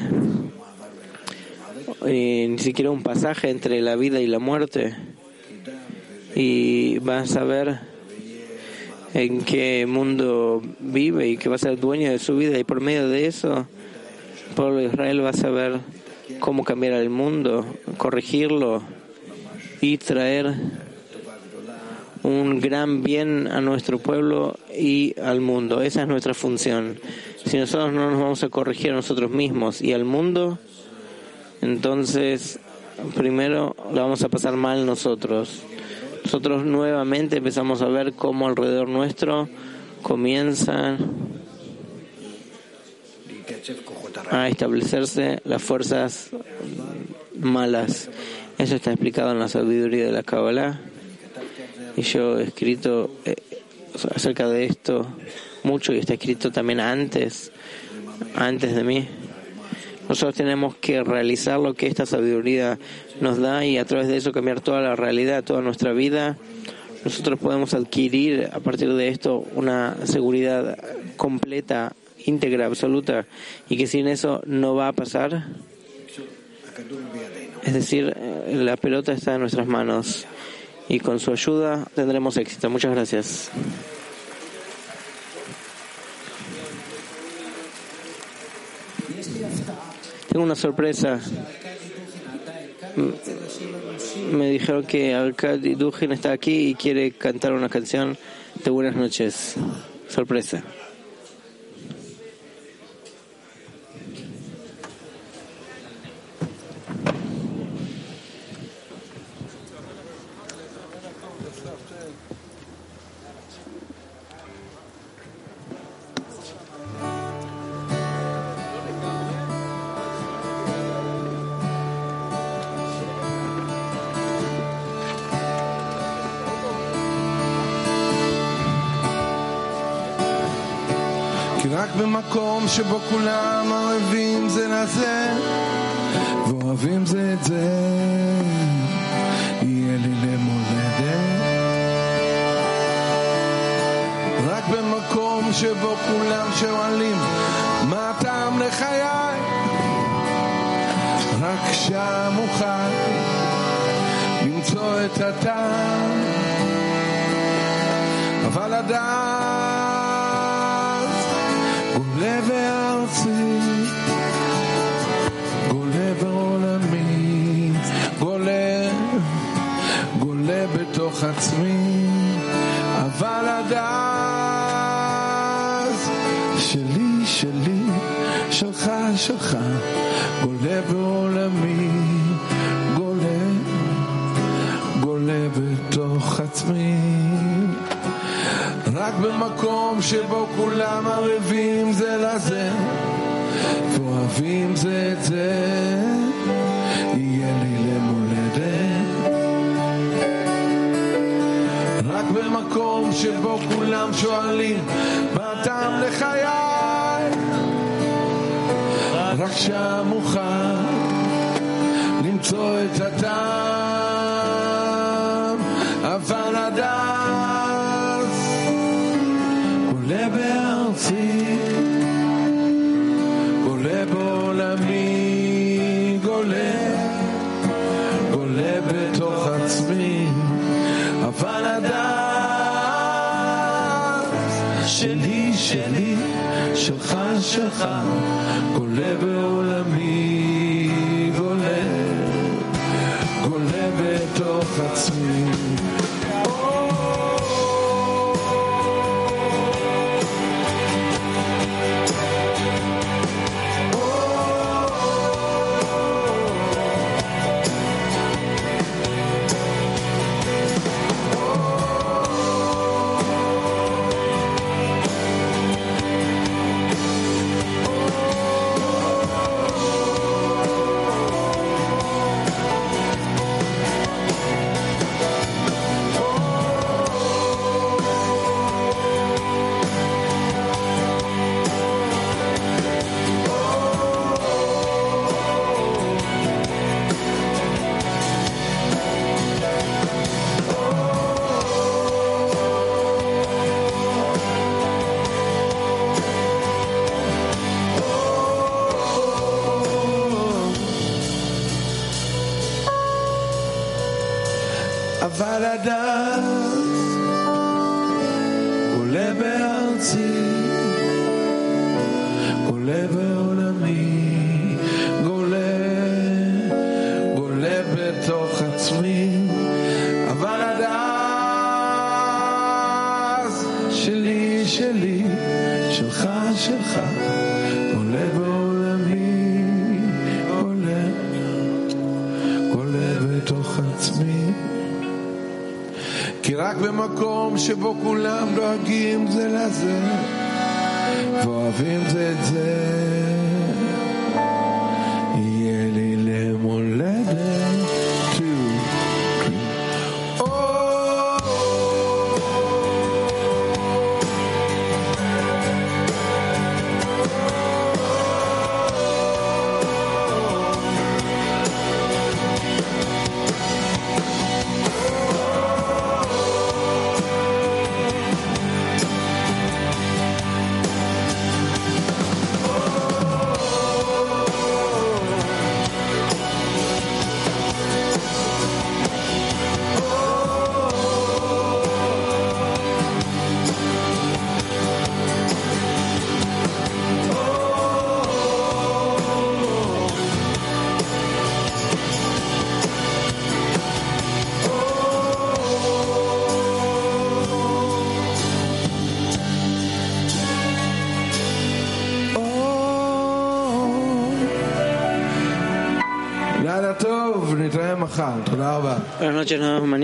eh, ni siquiera un pasaje entre la vida y la muerte, y vas a ver en qué mundo vive y que va a ser dueño de su vida, y por medio de eso el pueblo de Israel va a saber cómo cambiar el mundo, corregirlo y traer un gran bien a nuestro pueblo y al mundo. Esa es nuestra función. Si nosotros no nos vamos a corregir a nosotros mismos y al mundo, entonces primero la vamos a pasar mal nosotros. Nosotros nuevamente empezamos a ver cómo alrededor nuestro comienzan a establecerse las fuerzas malas. Eso está explicado en la sabiduría de la Kabbalah, y yo he escrito acerca de esto mucho y está escrito también antes, antes de mí. Nosotros tenemos que realizar lo que esta sabiduría nos da y a través de eso cambiar toda la realidad, toda nuestra vida. Nosotros podemos adquirir a partir de esto una seguridad completa, íntegra, absoluta, y que sin eso no va a pasar. Es decir, la pelota está en nuestras manos y con su ayuda tendremos éxito. Muchas gracias. Tengo una sorpresa. Me dijeron que Arkady Dugin está aquí y quiere cantar una canción de buenas noches. Sorpresa. רק במקום שבו כולם ערבים זה לזה ואוהבים זה את זה יהיה לי למולדת רק במקום שבו כולם שואלים מה הטעם לחיי רק שם אוכל למצוא את הטעם אבל עדיין גולה בארצי, גולה בעולמי, גולה, גולה בתוך עצמי, אבל עד אז שלי, שלי, שלך, שלך, גולה בעולמי, גולה, גולה בתוך עצמי. רק במקום שבו כולם ערבים זה לזה ואוהבים זה את זה יהיה לי למולדת רק במקום שבו כולם שואלים מה הטעם לחיי רק שם אוכל למצוא את הטעם אבל עדיין גולה בארצי, גולה בעולמי, גולה, גולה בתוך עצמי, אבל עדיין שלי, שלי, שלך, שלך, גולה בעולמי, גולה, גולה בתוך עצמי. אבל עד אז גולה בארצי, גולה בעולמי, גולה, גולה בתוך עצמי, אבל עד אז שלי, שלי, שלך, שלך, גולה בעולמי, גולה, גולה בתוך עצמי. כי רק במקום שבו כולם דואגים זה לזה ואוהבים זה את זה יהיה לי למולדת two, three. Oh, לילה טוב, נתראה מחר. תודה רבה. Buenas noches, nos vemos mañana.